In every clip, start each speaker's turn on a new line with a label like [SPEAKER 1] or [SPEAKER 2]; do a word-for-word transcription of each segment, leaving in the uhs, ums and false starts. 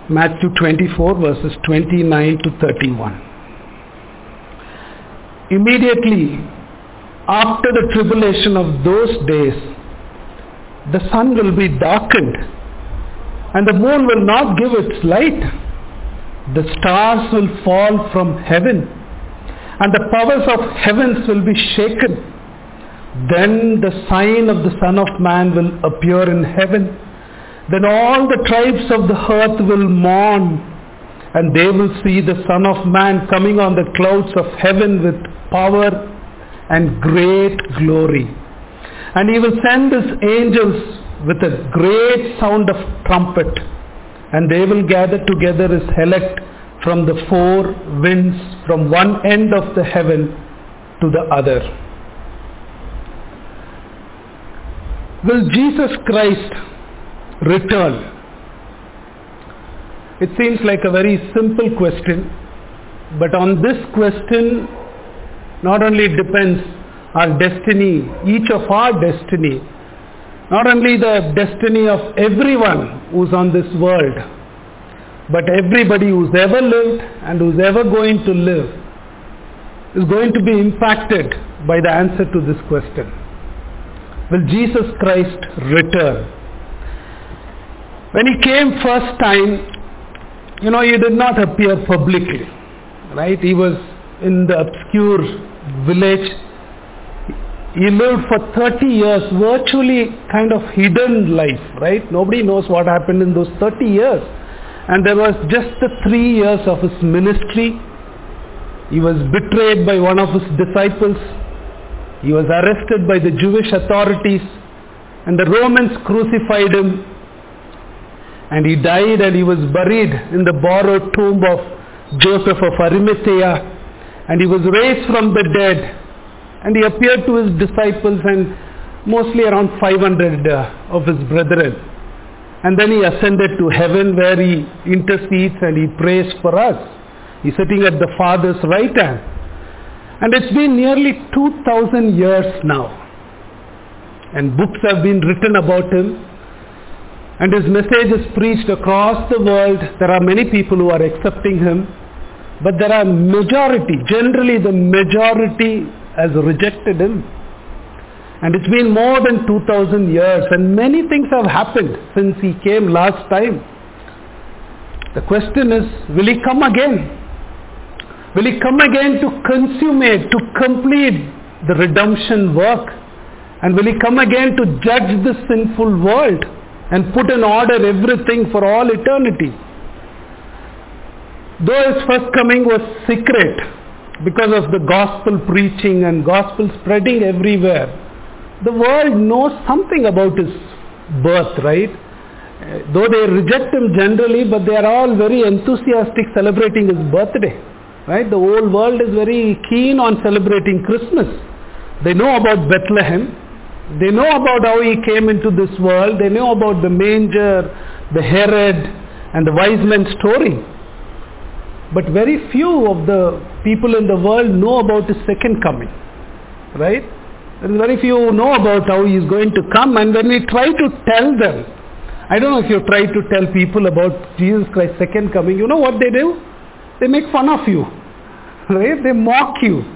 [SPEAKER 1] Matthew twenty-four verses twenty-nine to thirty-one. Immediately after the tribulation of those days, the sun will be darkened, and the moon will not give its light. The stars will fall from heaven, and the powers of heavens will be shaken. Then the sign of the Son of Man will appear in heaven. Then all the tribes of the earth will mourn, and they will see the Son of Man coming on the clouds of heaven with power and great glory. And he will send his angels with a great sound of trumpet, and they will gather together his elect from the four winds, from one end of the heaven to the other. Will Jesus Christ return? It seems like a very simple question, but on this question not only depends our destiny, each of our destiny, not only the destiny of everyone who's on this world, but everybody who's ever lived and who's ever going to live is going to be impacted by the answer to this question. Will Jesus Christ return? When he came first time, you know, he did not appear publicly, right? He was in the obscure village. He lived for thirty years, virtually kind of hidden life, right? Nobody knows what happened in those thirty years. And there was just the three years of his ministry. He was betrayed by one of his disciples. He was arrested by the Jewish authorities, and the Romans crucified him. And he died, and he was buried in the borrowed tomb of Joseph of Arimathea. And he was raised from the dead. And he appeared to his disciples and mostly around five hundred uh, of his brethren. And then he ascended to heaven, where he intercedes and he prays for us. He's sitting at the Father's right hand. And it's been nearly two thousand years now. And books have been written about him. And his message is preached across the world. There are many people who are accepting him. But there are majority, generally the majority has rejected him. And it's been more than two thousand years, and many things have happened since he came last time. The question is, will he come again? Will he come again to consummate, to complete the redemption work? And will he come again to judge this sinful world and put in order everything for all eternity? Though his first coming was secret because of the gospel preaching and gospel spreading everywhere, the world knows something about his birth, right? Though they reject him generally, but they are all very enthusiastic celebrating his birthday, right? The whole world is very keen on celebrating Christmas. They know about Bethlehem. They know about how he came into this world. They know about the manger, the Herod, and the wise men story. But very few of the people in the world know about his second coming, right? And very few know about how he is going to come. And when we try to tell them, I don't know if you try to tell people about Jesus Christ's second coming, you know what they do? They make fun of you, right? They mock you.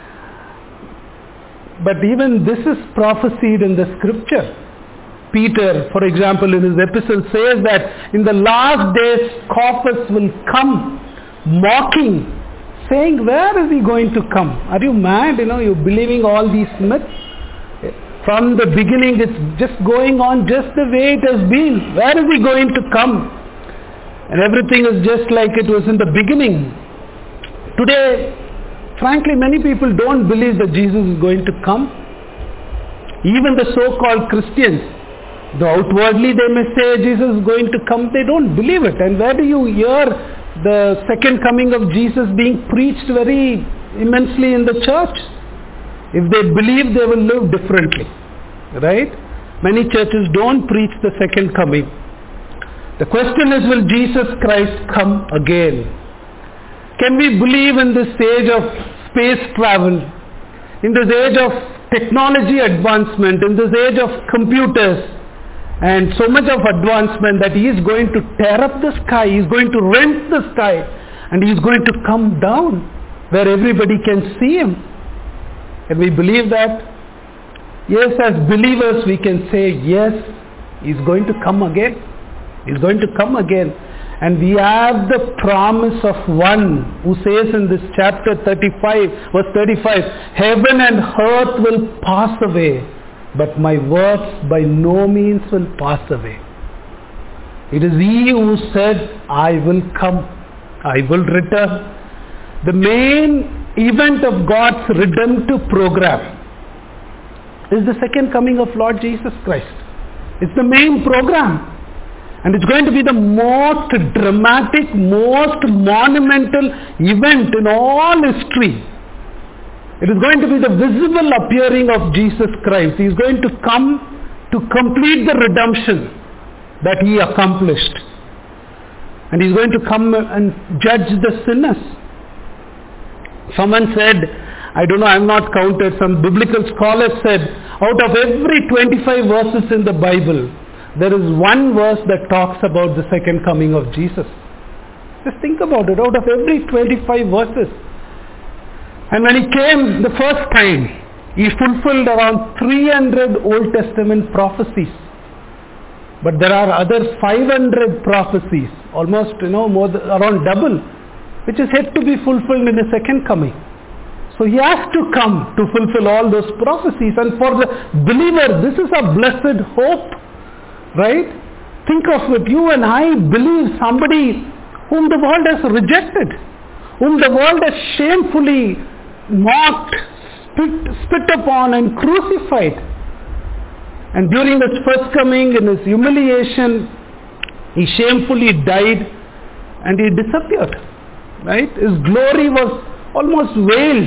[SPEAKER 1] But even this is prophesied in the scripture. Peter, for example, in his epistle says that in the last days scoffers will come mocking, saying, where is he going to come? Are you mad? You know, you're believing all these myths? From the beginning, it's just going on just the way it has been. Where is he going to come? And everything is just like it was in the beginning. Today, frankly, many people don't believe that Jesus is going to come. Even the so-called Christians, though outwardly they may say Jesus is going to come, they don't believe it. And where do you hear the second coming of Jesus being preached very immensely in the church? If they believe, they will live differently, right? Many churches don't preach the second coming. The question is, will Jesus Christ come again? Can we believe in this age of space travel, in this age of technology advancement, in this age of computers, and so much of advancement that he is going to tear up the sky, he is going to rent the sky, and he is going to come down where everybody can see him. Can we believe that? Yes, as believers we can say, yes, he's going to come again. He's going to come again. And we have the promise of one who says in this chapter thirty-five, verse thirty-five, heaven and earth will pass away, but my words by no means will pass away. It is he who said, I will come, I will return. The main event of God's redemptive program is the second coming of Lord Jesus Christ. It's the main program. And it's going to be the most dramatic, most monumental event in all history. It is going to be the visible appearing of Jesus Christ. He is going to come to complete the redemption that he accomplished. And he is going to come and judge the sinners. Someone said, I don't know, I have not counted, some biblical scholars said, out of every twenty-five verses in the Bible, there is one verse that talks about the second coming of Jesus. Just think about it, out of every twenty-five verses. And when he came the first time, he fulfilled around three hundred Old Testament prophecies. But there are other five hundred prophecies, almost, you know, more than, around double, which is yet to be fulfilled in the second coming. So he has to come to fulfill all those prophecies. And for the believer, this is a blessed hope. Right? Think of it. You and I believe somebody whom the world has rejected, whom the world has shamefully mocked, spit, spit upon and crucified. And during his first coming, in his humiliation, he shamefully died and he disappeared. Right? His glory was almost veiled.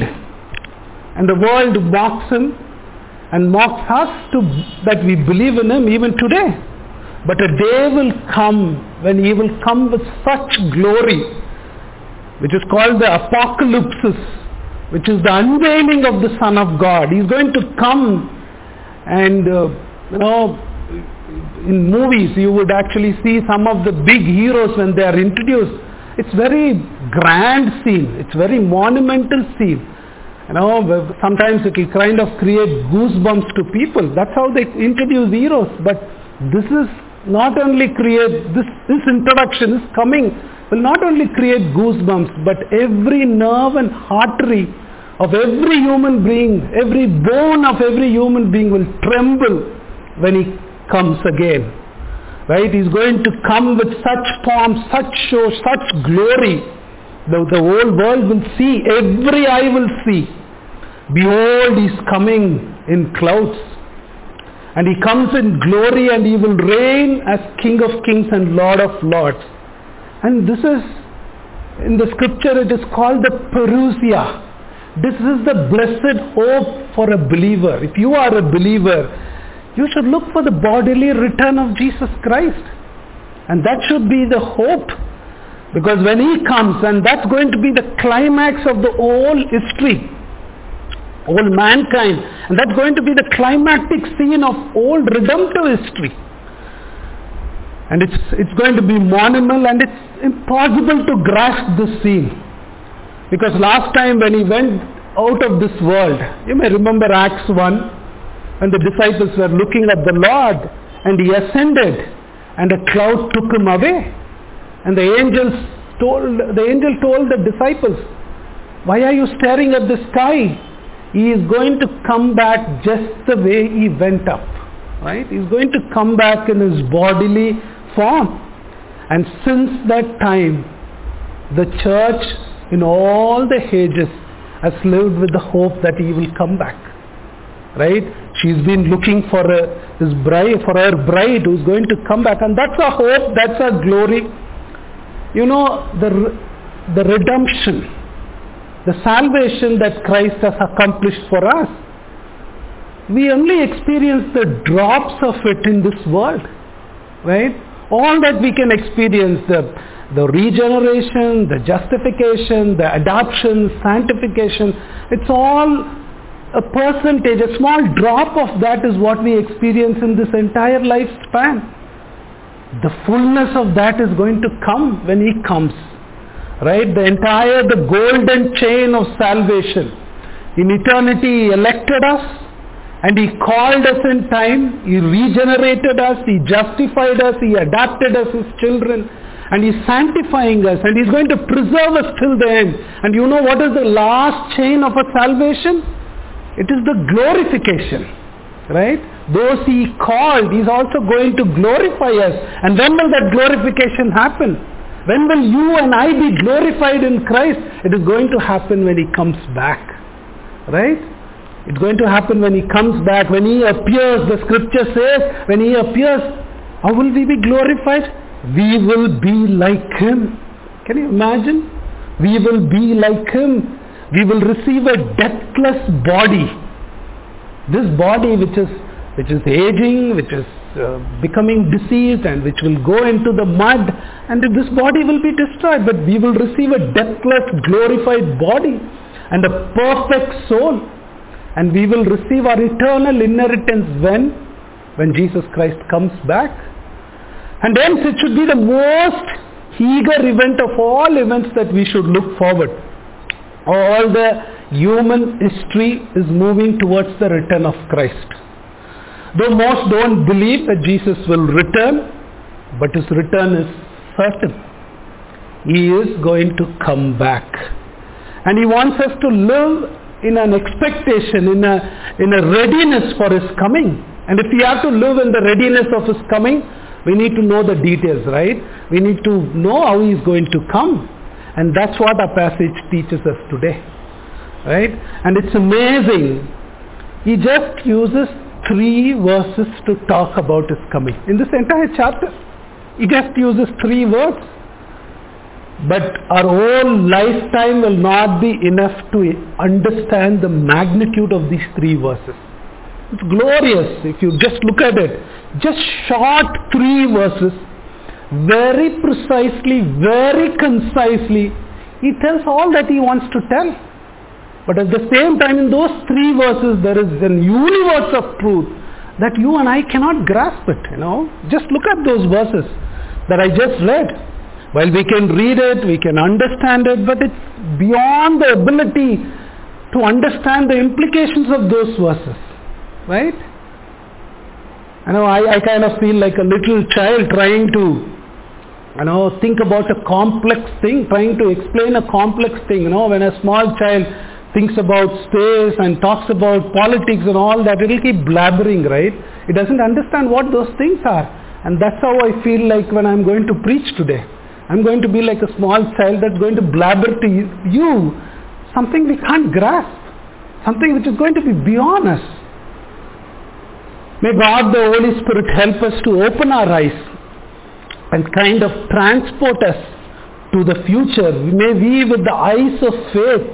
[SPEAKER 1] And the world mocks him and mocks us to, that we believe in him even today. But a day will come when he will come with such glory, which is called the apocalypse, which is the unveiling of the Son of God. He's going to come and, uh, you know, in movies you would actually see some of the big heroes when they are introduced. It's very grand scene. It's very monumental scene. You know, sometimes it will kind of create goosebumps to people. That's how they introduce heroes. But this is not only create, this, this introduction, this coming will not only create goosebumps, but every nerve and artery of every human being, every bone of every human being will tremble when he comes again. Right? He's going to come with such pomp, such show, such glory. The, the whole world will see, every eye will see. Behold, he's coming in clouds. And he comes in glory and he will reign as King of Kings and Lord of Lords. And this is, in the scripture it is called the parousia. This is the blessed hope for a believer. If you are a believer, you should look for the bodily return of Jesus Christ. And that should be the hope. Because when he comes, and that's going to be the climax of the whole history, all mankind, and that's going to be the climactic scene of all redemptive history. And it's, it's going to be monumental, and it's impossible to grasp this scene. Because last time when he went out of this world, you may remember Acts one, when the disciples were looking at the Lord, and he ascended, and a cloud took him away. And the angels told, the angel told the disciples, why are you staring at the sky? He is going to come back just the way he went up. Right? He is going to come back in his bodily form. And since that time, the church in all the ages has lived with the hope that he will come back. Right? She's been looking for a, his bride, for her bride who's going to come back. And that's our hope, that's our glory. You know, the, the redemption, the salvation that Christ has accomplished for us, we only experience the drops of it in this world. Right? All that we can experience, the, the regeneration, the justification, the adoption, sanctification, it's all a percentage, a small drop of that is what we experience in this entire lifespan. The fullness of that is going to come when He comes. Right? The entire, the golden chain of salvation. In eternity He elected us and He called us in time. He regenerated us. He justified us. He adopted us His children. And He's sanctifying us. And He's going to preserve us till the end. And you know what is the last chain of a salvation? It is the glorification. Right? Those He called, He's also going to glorify us. And when will that glorification happen? When will you and I be glorified in Christ? It is going to happen when He comes back. Right? It's going to happen when He comes back. When He appears, the scripture says, when He appears, how will we be glorified? We will be like Him. Can you imagine? We will be like Him. We will receive a deathless body. This body which is which is aging, which is uh, becoming diseased, and which will go into the mud, and this body will be destroyed, but we will receive a deathless, glorified body and a perfect soul, and we will receive our eternal inheritance when? When Jesus Christ comes back. And hence it should be the most eager event of all events that we should look forward. All the human history is moving towards the return of Christ. Though most don't believe that Jesus will return, but His return is certain. He is going to come back. And He wants us to live in an expectation, in a, in a readiness for His coming. And if we have to live in the readiness of His coming, we need to know the details, right? We need to know how He is going to come. And that's what our passage teaches us today. Right? And it's amazing. He just uses three verses to talk about His coming. In this entire chapter, He just uses three words. But our whole lifetime will not be enough to understand the magnitude of these three verses. It's glorious if you just look at it. Just short three verses, very precisely, very concisely, He tells all that He wants to tell. But at the same time, in those three verses, there is a universe of truth that you and I cannot grasp it, you know. Just look at those verses that I just read. While we can read it, we can understand it, but it's beyond the ability to understand the implications of those verses. Right? I know I, I kind of feel like a little child trying to, you know, think about a complex thing, trying to explain a complex thing. You know, when a small child thinks about space and talks about politics and all that, it will keep blabbering, right? It doesn't understand what those things are. And that's how I feel like when I'm going to preach today. I'm going to be like a small child that's going to blabber to you something we can't grasp, something which is going to be beyond us. May God the Holy Spirit help us to open our eyes and kind of transport us to the future. May we, with the eyes of faith,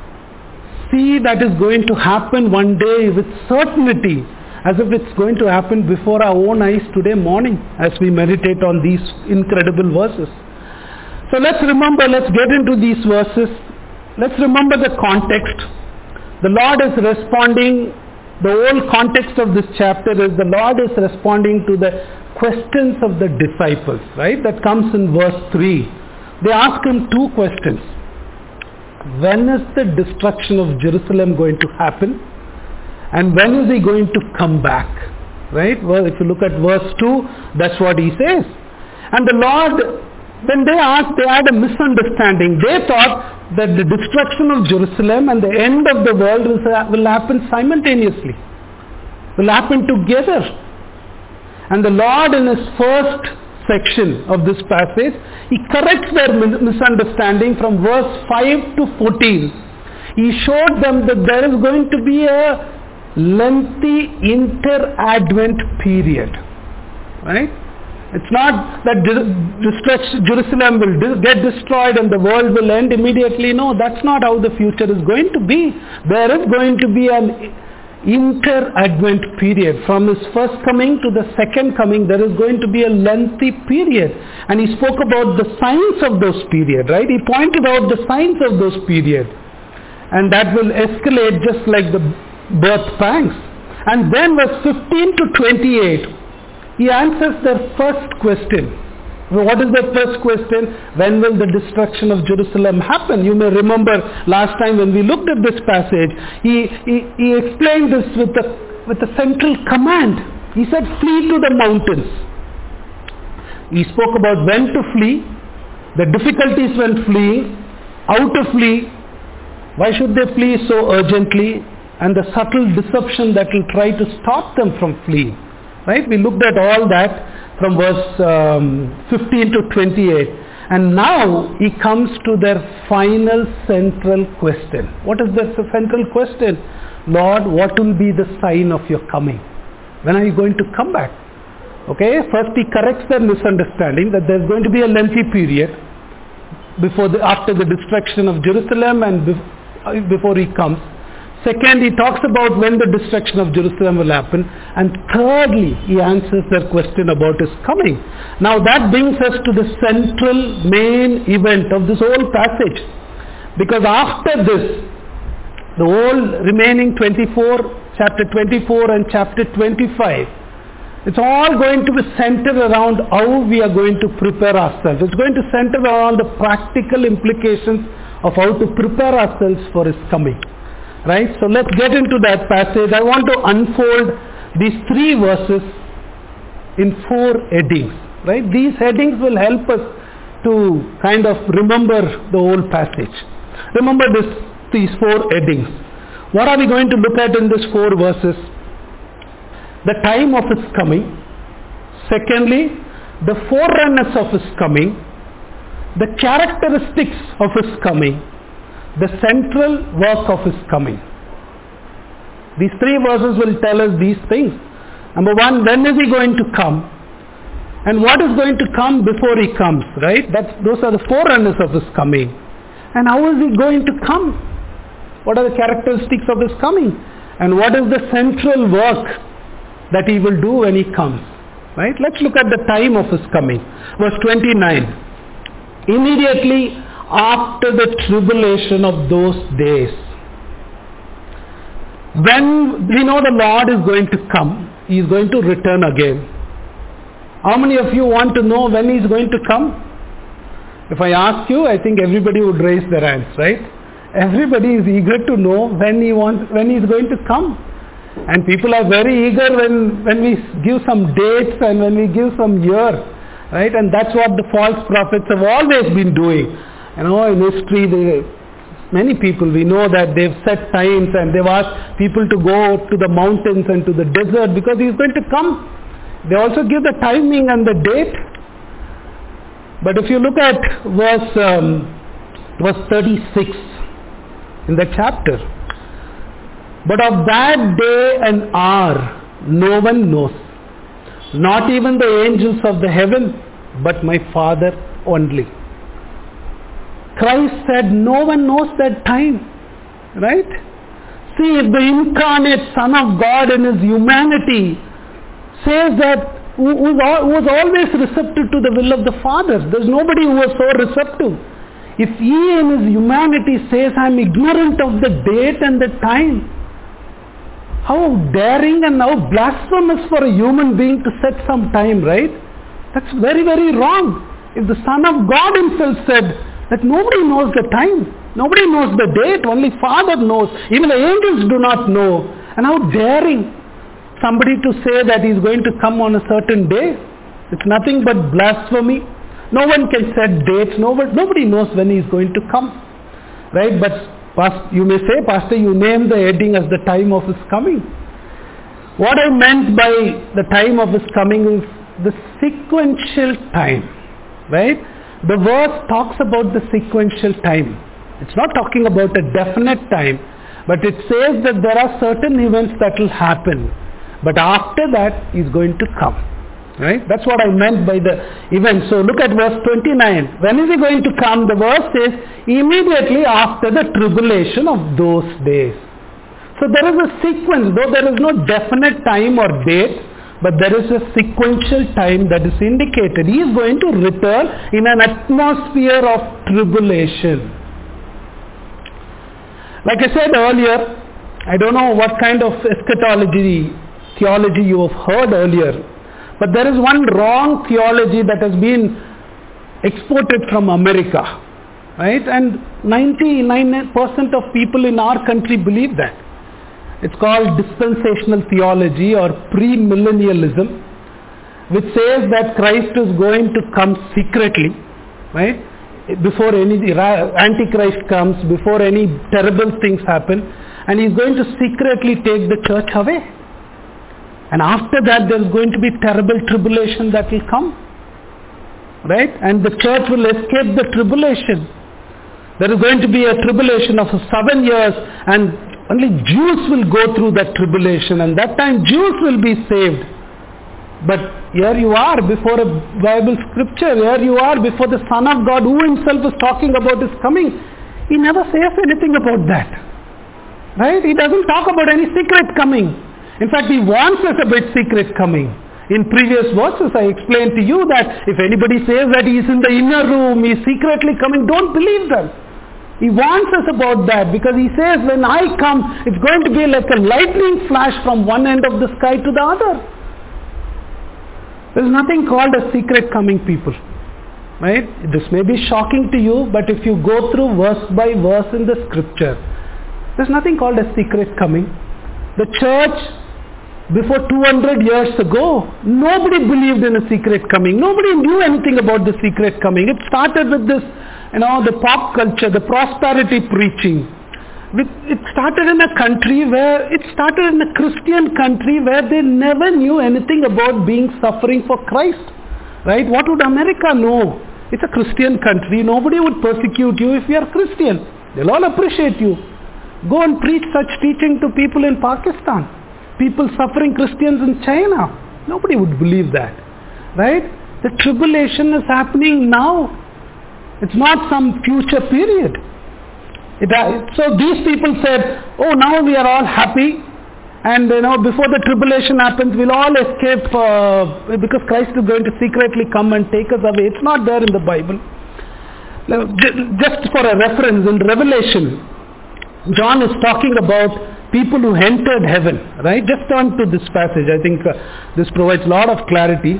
[SPEAKER 1] see that is going to happen one day with certainty, as if it's going to happen before our own eyes today morning as we meditate on these incredible verses. So let's remember, let's get into these verses. Let's remember the context. The Lord is responding. The whole context of this chapter is the Lord is responding to the questions of the disciples, right? That comes in verse three. They ask Him two questions. When is the destruction of Jerusalem going to happen? And when is He going to come back? Right? Well, if you look at verse two, that's what He says. And the Lord, when they asked, they had a misunderstanding. They thought that the destruction of Jerusalem and the end of the world will, will happen simultaneously, will happen together. And the Lord, in His first section of this passage, He corrects their misunderstanding from verse five to fourteen. He showed them that there is going to be a lengthy inter-advent period. Right? It's not that Jerusalem will get destroyed and the world will end immediately. No, that's not how the future is going to be. There is going to be an inter-advent period. From His first coming to the second coming, there is going to be a lengthy period. And He spoke about the signs of those period, right? He pointed out the signs of those period. And that will escalate just like the birth pangs. And then verse fifteen to twenty-eight, he answers their first question. What is the first question? When will the destruction of Jerusalem happen? You may remember last time when we looked at this passage, he, he, he explained this with a, with a central command. He said, flee to the mountains. He spoke about when to flee, the difficulties when fleeing, how to flee, why should they flee so urgently, and the subtle deception that will try to stop them from fleeing. Right? We looked at all that from verse um, fifteen to twenty-eight. And now he comes to their final central question. What is the central question? Lord, what will be the sign of your coming? When are you going to come back? Okay, first he corrects their misunderstanding that there's going to be a lengthy period before the, after the destruction of Jerusalem and bef- before he comes. Second, he talks about when the destruction of Jerusalem will happen. And thirdly, he answers their question about his coming. Now that brings us to the central main event of this whole passage. Because after this, the whole remaining twenty-four, chapter twenty-four and chapter twenty-five, it's all going to be centered around how we are going to prepare ourselves. It's going to center around the practical implications of how to prepare ourselves for his coming. Right? So let's get into that passage. I want to unfold these three verses in four headings. Right? These headings will help us to kind of remember the whole passage. Remember this, these four headings. What are we going to look at in these four verses? The time of his coming. Secondly, the forerunners of his coming. The characteristics of his coming. The central work of his coming. These three verses will tell us these things. Number one, when is he going to come? And what is going to come before he comes, right? That's, those are the forerunners of his coming. And how is he going to come? What are the characteristics of his coming? And what is the central work that he will do when he comes? Right? Let's look at the time of his coming. Verse twenty-nine. Immediately after the tribulation of those days. When we know the Lord is going to come, he is going to return again. How many of you want to know when he is going to come? If I ask you, I think everybody would raise their hands, right? Everybody is eager to know when he wants, when he is going to come. And people are very eager when, when we give some dates and when we give some year, right? And that's what the false prophets have always been doing. You know, in history, they, many people, we know that they've set times and they've asked people to go to the mountains and to the desert because he's going to come. They also give the timing and the date. But if you look at verse, um, verse thirty-six in the chapter, but of that day and hour no one knows, not even the angels of the heaven, but my Father only. Christ said no one knows that time, right? See, if the incarnate Son of God in his humanity says that, who, who was always receptive to the will of the Father, there's nobody who was so receptive. If he in his humanity says, I'm ignorant of the date and the time, how daring and how blasphemous for a human being to set some time, right? That's very, very wrong. If the Son of God himself said that nobody knows the time, nobody knows the date, only Father knows, even the angels do not know. And how daring somebody to say that he's going to come on a certain day. It's nothing but blasphemy. No one can set dates, nobody, nobody knows when he's going to come. Right? But you may say, Pastor, you named the heading as the time of his coming. What I meant by the time of his coming is the sequential time. Right? The verse talks about the sequential time. It's not talking about a definite time, but it says that there are certain events that will happen. But after that, he's going to come. Right? That's what I meant by the event. So look at verse twenty-nine. When is he going to come? The verse says, immediately after the tribulation of those days. So there is a sequence, though there is no definite time or date, but there is a sequential time that is indicated. He is going to return in an atmosphere of tribulation. Like I said earlier, I don't know what kind of eschatology theology you have heard earlier, but there is one wrong theology that has been exported from America, right? And ninety-nine percent of people in our country believe that. It's called dispensational theology or premillennialism, which says that Christ is going to come secretly, right? Before any Antichrist comes, before any terrible things happen, and he's going to secretly take the church away. And after that there's going to be terrible tribulation that will come, right? And the church will escape the tribulation. There is going to be a tribulation of seven years, and only Jews will go through that tribulation, and that time Jews will be saved. But here you are before a Bible scripture, here you are before the Son of God who himself is talking about his coming. He never says anything about that, right? He doesn't talk about any secret coming. In fact, he warns us about secret coming. In previous verses I explained to you that if anybody says that he is in the inner room, he is secretly coming, don't believe them. He warns us about that because he says when I come, it's going to be like a lightning flash from one end of the sky to the other. There is nothing called a secret coming, people. Right? This may be shocking to you, but if you go through verse by verse in the scripture, there is nothing called a secret coming. The church before two hundred years ago, nobody believed in a secret coming. Nobody knew anything about the secret coming. It started with this, you know, the pop culture, the prosperity preaching. It started in a country where, it started in a Christian country where they never knew anything about being suffering for Christ. Right? What would America know? It's a Christian country. Nobody would persecute you if you are Christian. They'll all appreciate you. Go and preach such teaching to people in Pakistan. People suffering Christians in China. Nobody would believe that. Right? The tribulation is happening now. It's not some future period. It, so these people said, oh, now we are all happy, and you know, before the tribulation happens, we'll all escape uh, because Christ is going to secretly come and take us away. It's not there in the Bible. Just for a reference, in Revelation, John is talking about people who entered heaven, right? Just turn to this passage. I think uh, this provides a lot of clarity.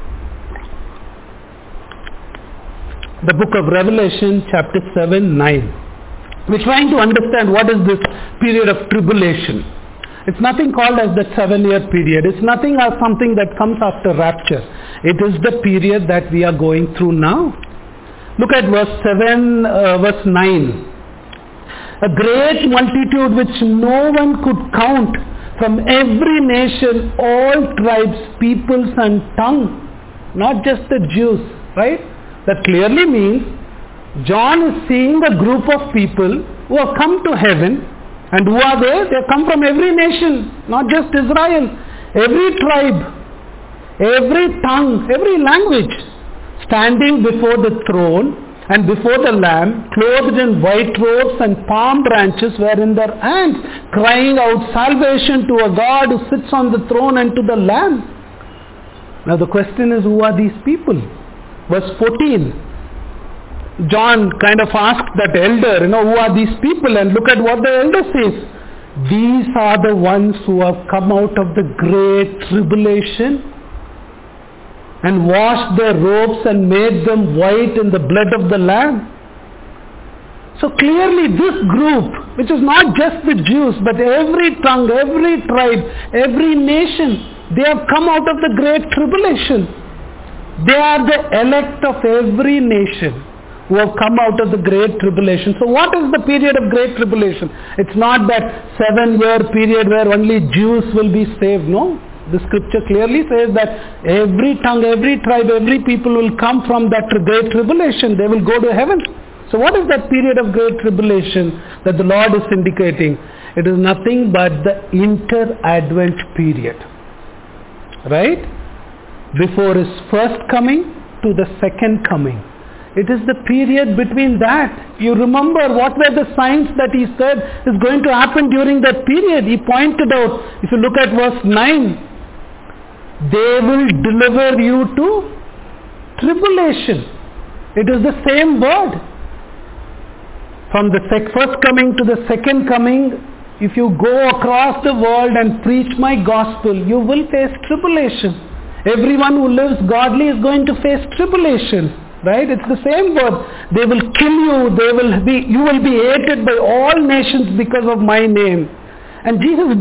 [SPEAKER 1] The book of Revelation, chapter seven, nine. We're trying to understand what is this period of tribulation. It's nothing called as the seven-year period. It's nothing as something that comes after rapture. It is the period that we are going through now. Look at verse seven, uh, verse nine. A great multitude which no one could count, from every nation, all tribes, peoples and tongue. Not just the Jews, right? That clearly means John is seeing a group of people who have come to heaven, and who are they? They come from every nation, not just Israel. Every tribe, every tongue, every language, standing before the throne and before the Lamb, clothed in white robes and palm branches were in their hands, crying out salvation to a God who sits on the throne and to the Lamb. Now the question is, who are these people? Verse fourteen. John kind of asked that elder, you know, who are these people? And look at what the elder says. These are the ones who have come out of the great tribulation and washed their robes and made them white in the blood of the Lamb. So clearly this group, which is not just the Jews, but every tongue, every tribe, every nation, they have come out of the great tribulation. They are the elect of every nation who have come out of the great tribulation. So what is the period of great tribulation? It's not that seven year period where only Jews will be saved. No. The scripture clearly says that every tongue, every tribe, every people will come from that great tribulation. They will go to heaven. So what is that period of great tribulation that the Lord is indicating? It is nothing but the inter-advent period. Right? Before his first coming to the second coming. It is the period between that. You remember what were the signs that he said is going to happen during that period. He pointed out, if you look at verse nine, they will deliver you to tribulation. It is the same word. From the sec- first coming to the second coming, If you go across the world and preach my gospel, you will face tribulation. Everyone who lives godly is going to face tribulation. Right? It's the same word. They will kill you. They will be, you will be hated by all nations because of my name. And Jesus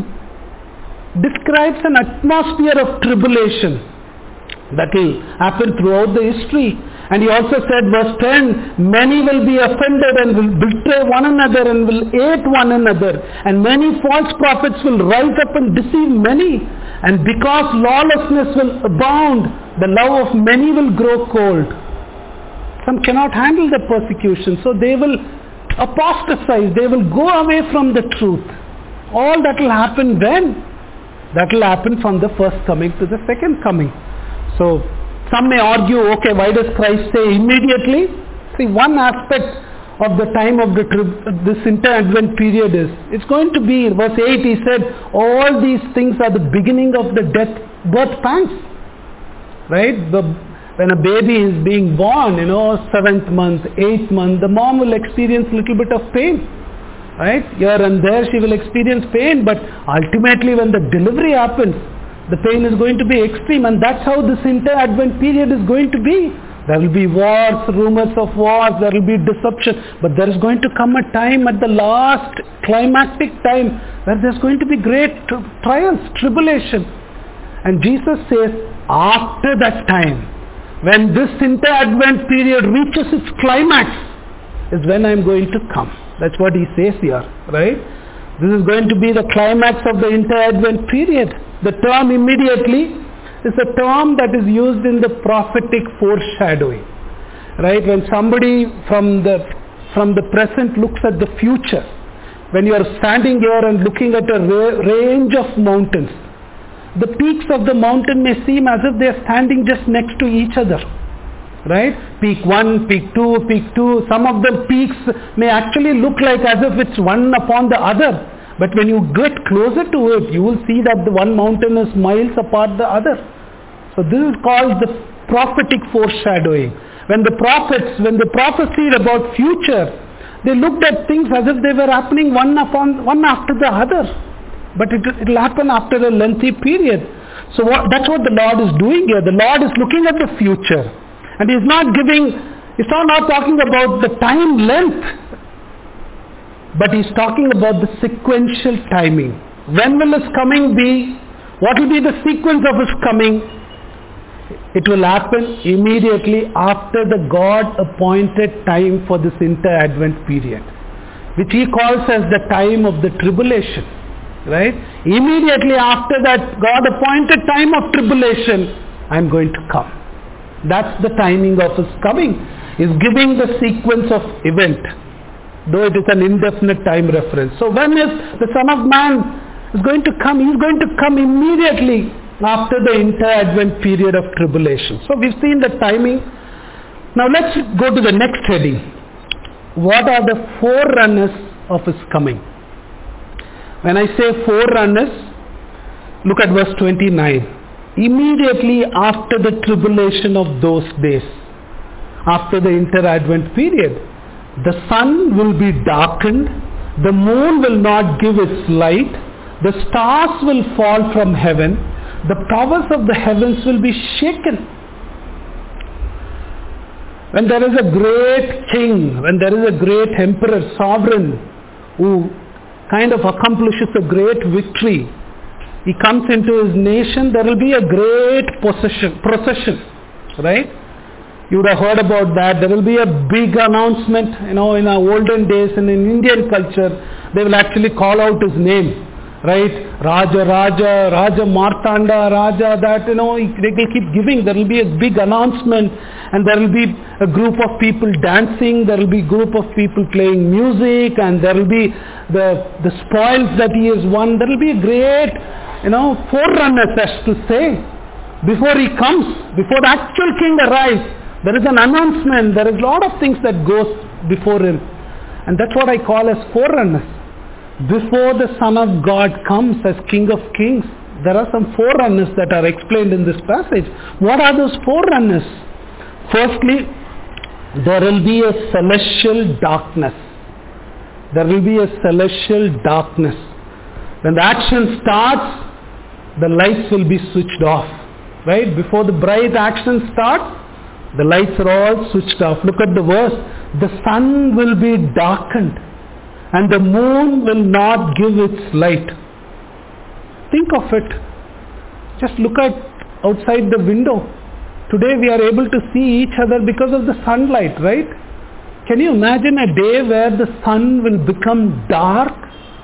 [SPEAKER 1] describes an atmosphere of tribulation that will happen throughout the history. And he also said, verse ten, many will be offended and will betray one another and will hate one another. And many false prophets will rise up and deceive many. And because lawlessness will abound, the love of many will grow cold. Some cannot handle the persecution, so they will apostatize, they will go away from the truth. All that will happen when? That will happen from the first coming to the second coming. So some may argue, okay, why does Christ say immediately? See, one aspect of the time of the tri- this inter-advent period is, it's going to be, in verse eight he said, all these things are the beginning of the death, birth pangs. Right? The When a baby is being born, you know, seventh month, eighth month, the mom will experience a little bit of pain. Right? Here and there she will experience pain, but ultimately when the delivery happens, the pain is going to be extreme, and that's how this inter-advent period is going to be. There will be wars, rumors of wars, there will be deception, but there is going to come a time at the last climactic time where there's going to be great trials, tribulation. And Jesus says, after that time, when this inter-advent period reaches its climax, is when I'm going to come. That's what he says here, right? This is going to be the climax of the inter-advent period. The term immediately is a term that is used in the prophetic foreshadowing, right? When somebody from the from the present looks at the future, when you are standing here and looking at a ra- range of mountains, the peaks of the mountain may seem as if they are standing just next to each other, right? Peak one, peak two, peak two. Some of the peaks may actually look like as if it's one upon the other. But when you get closer to it, you will see that the one mountain is miles apart the other. So this is called the prophetic foreshadowing. When the prophets, when they prophesied about future, they looked at things as if they were happening one upon one after the other. But it will happen after a lengthy period. So what, that's what the Lord is doing here. The Lord is looking at the future. And He's not giving, He's not, not talking about the time length. But He's talking about the sequential timing. When will His coming be? What will be the sequence of His coming? It will happen immediately after the God-appointed time for this inter-advent period, which He calls as the time of the tribulation. Right? Immediately after that God-appointed time of tribulation, I'm going to come. That's the timing of His coming. He's giving the sequence of event, though it is an indefinite time reference. So when is the Son of Man is going to come? He's going to come immediately after the inter-advent period of tribulation. So we've seen the timing. Now let's go to the next heading. What are the forerunners of His coming? When I say forerunners, look at verse twenty-nine. Immediately after the tribulation of those days, after the inter-advent period, the sun will be darkened, the moon will not give its light, the stars will fall from heaven, the powers of the heavens will be shaken. When there is a great king, when there is a great emperor, sovereign, who kind of accomplishes a great victory, he comes into his nation, there will be a great procession, procession, right? You would have heard about that. There will be a big announcement, you know, in our olden days and in Indian culture, they will actually call out his name, right? Raja, Raja, Raja Martanda, Raja, that, you know, they will keep giving. There will be a big announcement, and there will be a group of people dancing, there will be a group of people playing music, and there will be the, the spoils that he has won. There will be a great, you know, forerunner, as to say. Before he comes, before the actual king arrives, there is an announcement, there is a lot of things that goes before him. And that's what I call as forerunners. Before the Son of God comes as King of Kings, there are some forerunners that are explained in this passage. What are those forerunners? Firstly, there will be a celestial darkness. There will be a celestial darkness. When the action starts, the lights will be switched off. Right? Before the bright action starts, the lights are all switched off. Look at the verse. The sun will be darkened and the moon will not give its light. Think of it. Just look at outside the window. Today we are able to see each other because of the sunlight, right? Can you imagine a day where the sun will become dark?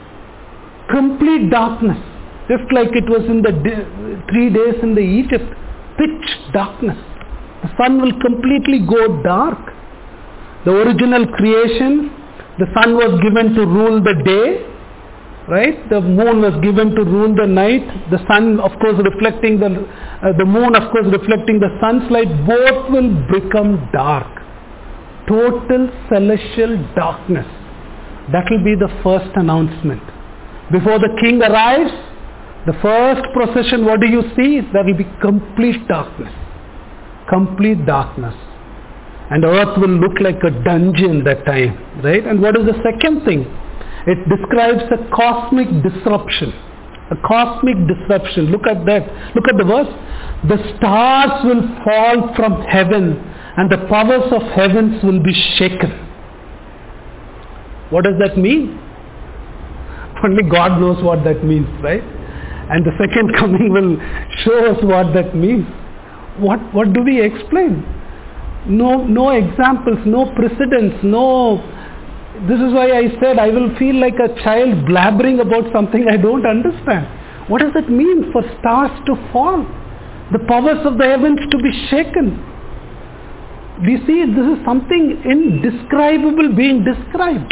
[SPEAKER 1] Complete darkness. Just like it was in the day, three days in the Egypt. Pitch darkness. The sun will completely go dark. The original creation, the sun was given to rule the day, right? The moon was given to rule the night. The sun, of course, reflecting the, uh, the moon, of course, reflecting the sun's light. Both will become dark. Total celestial darkness. That will be the first announcement. Before the king arrives, the first procession, what do you see? There will be complete darkness. Complete darkness. And earth will look like a dungeon that time, right? And what is the second thing? It describes a cosmic disruption. A cosmic disruption. Look at that. Look at the verse. The stars will fall from heaven and the powers of heavens will be shaken. What does that mean? Only God knows what that means, right? And the second coming will show us what that means. What, what do we explain? No, no examples, no precedents, no... This is why I said I will feel like a child blabbering about something I don't understand. What does it mean for stars to fall? The powers of the heavens to be shaken. Do you see, this is something indescribable being described.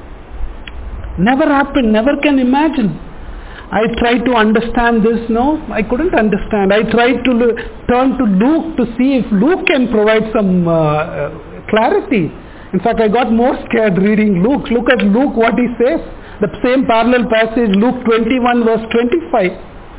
[SPEAKER 1] Never happened, never can imagine. I tried to understand this, no, I couldn't understand. I tried to lo- turn to Luke to see if Luke can provide some uh, uh, clarity. In fact, I got more scared reading Luke. Look at Luke, what he says. The same parallel passage, Luke twenty-one verse twenty-five.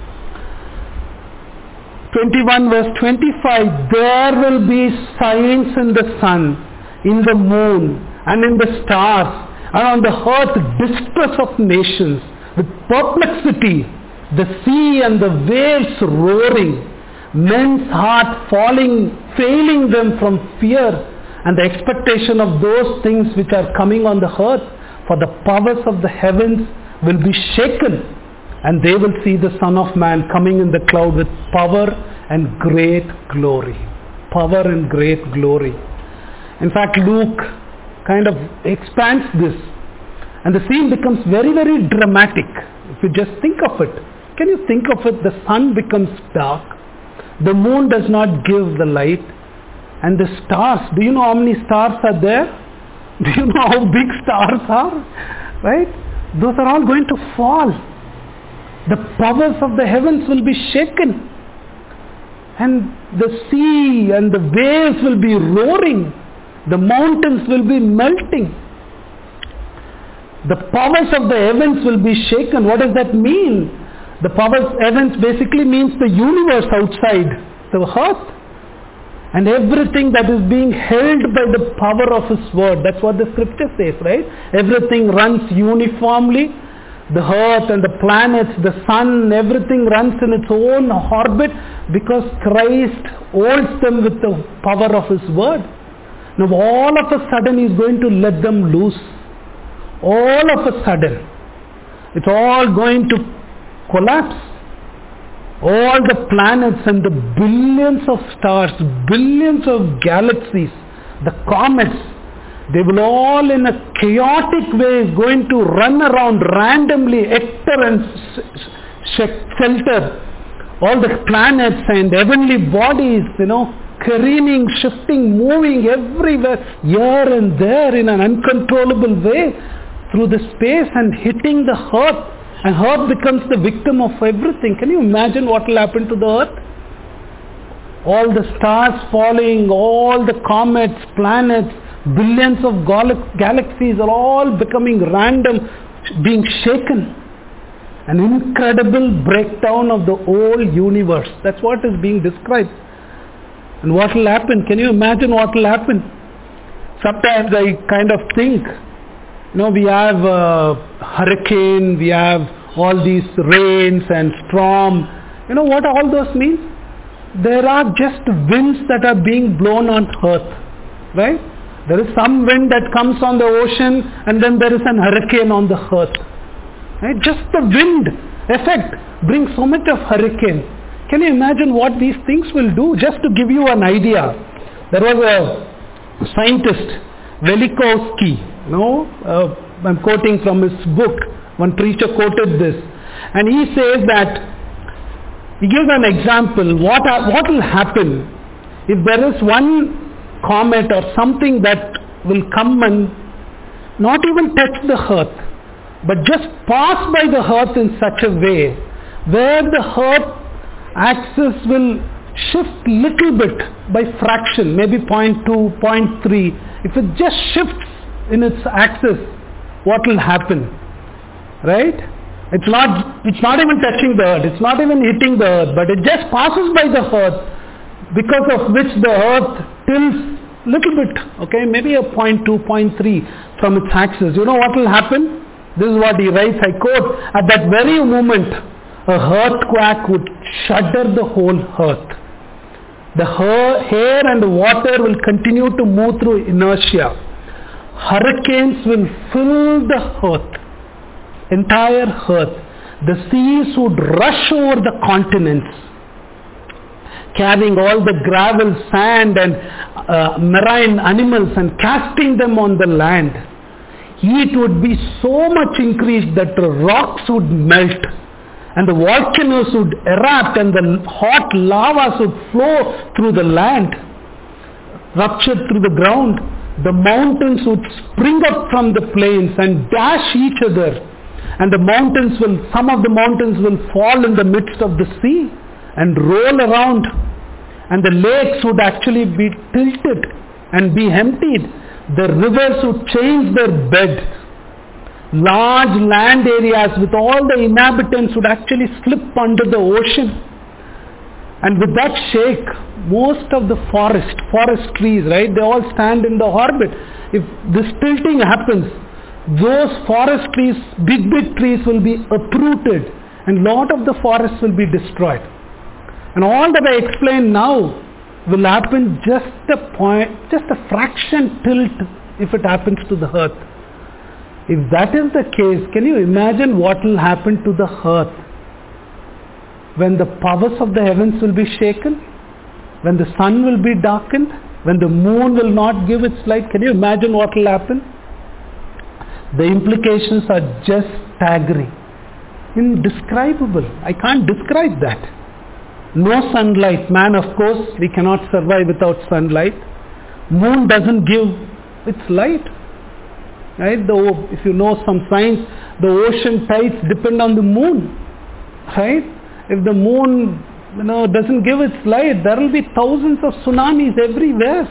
[SPEAKER 1] twenty-one verse twenty-five. There will be signs in the sun, in the moon, and in the stars, and on the earth distress of nations, with perplexity, the sea and the waves roaring, men's heart falling, failing them from fear, and the expectation of those things which are coming on the earth, for the powers of the heavens will be shaken, and they will see the Son of Man coming in the cloud with power and great glory. Power and great glory. In fact, Luke kind of expands this, and the scene becomes very, very dramatic. If you just think of it, can you think of it? The sun becomes dark, the moon does not give the light, and the stars, do you know how many stars are there? Do you know how big stars are? Right? Those are all going to fall. The powers of the heavens will be shaken. And the sea and the waves will be roaring. The mountains will be melting. The powers of the heavens will be shaken. What does that mean? The powers of heavens basically means the universe outside the earth. And everything that is being held by the power of His word. That's what the scripture says, right? Everything runs uniformly. The earth and the planets, the sun, everything runs in its own orbit because Christ holds them with the power of His word. Now all of a sudden He is going to let them loose. All of a sudden. It's all going to collapse. All the planets and the billions of stars, billions of galaxies, the comets, they will all in a chaotic way going to run around randomly, hector and shelter. All the planets and heavenly bodies, you know, careening, shifting, moving everywhere, here and there in an uncontrollable way through the space and hitting the earth. And earth becomes the victim of everything. Can you imagine what will happen to the earth? All the stars falling, all the comets, planets, billions of gal- galaxies are all becoming random, being shaken. An incredible breakdown of the whole universe. That's what is being described. And what will happen? Can you imagine what will happen? Sometimes I kind of think, you know, we have a hurricane, we have all these rains and storm. You know what all those mean? There are just winds that are being blown on earth, right? There is some wind that comes on the ocean, and then there is an hurricane on the earth. Right? Just the wind effect brings so much of hurricane. Can you imagine what these things will do? Just to give you an idea, there was a scientist, Velikovsky, you know, uh, I'm quoting from his book, one preacher quoted this, and he says that, he gives an example, what, are, what will happen if there is one comet or something that will come and not even touch the earth, but just pass by the earth in such a way where the earth axis will shift little bit by fraction, maybe zero point two, zero point three. If it just shifts in its axis, what will happen? Right? It's not, it's not even touching the earth, it's not even hitting the earth, but it just passes by the earth, because of which the earth tilts little bit, okay, maybe a zero point two, zero point three from its axis. You know what will happen? This is what he writes, I quote, at that very moment, a earthquake would shudder the whole earth. The air and the water will continue to move through inertia. Hurricanes will fill the earth, entire earth. The seas would rush over the continents, carrying all the gravel, sand and uh, marine animals and casting them on the land. Heat would be so much increased that the rocks would melt and the volcanoes would erupt and the hot lavas would flow through the land, rupture through the ground. The mountains would spring up from the plains and dash each other, and the mountains will, some of the mountains will fall in the midst of the sea and roll around, and the lakes would actually be tilted and be emptied. The rivers would change their bed. Large land areas with all the inhabitants would actually slip under the ocean. And with that shake, most of the forest, forest trees, right, they all stand in the orbit. If this tilting happens, those forest trees, big, big trees will be uprooted and lot of the forests will be destroyed. And all that I explained now will happen just a point, just a fraction tilt if it happens to the earth. If that is the case, can you imagine what will happen to the earth when the powers of the heavens will be shaken, when the sun will be darkened, when the moon will not give its light? Can you imagine what will happen? The implications are just staggering, indescribable. I can't describe that. No sunlight. Man, of course, we cannot survive without sunlight. Moon doesn't give its light. Right? The, if you know some science, the ocean tides depend on the moon. Right? If the moon, you know, doesn't give its light, there will be thousands of tsunamis everywhere.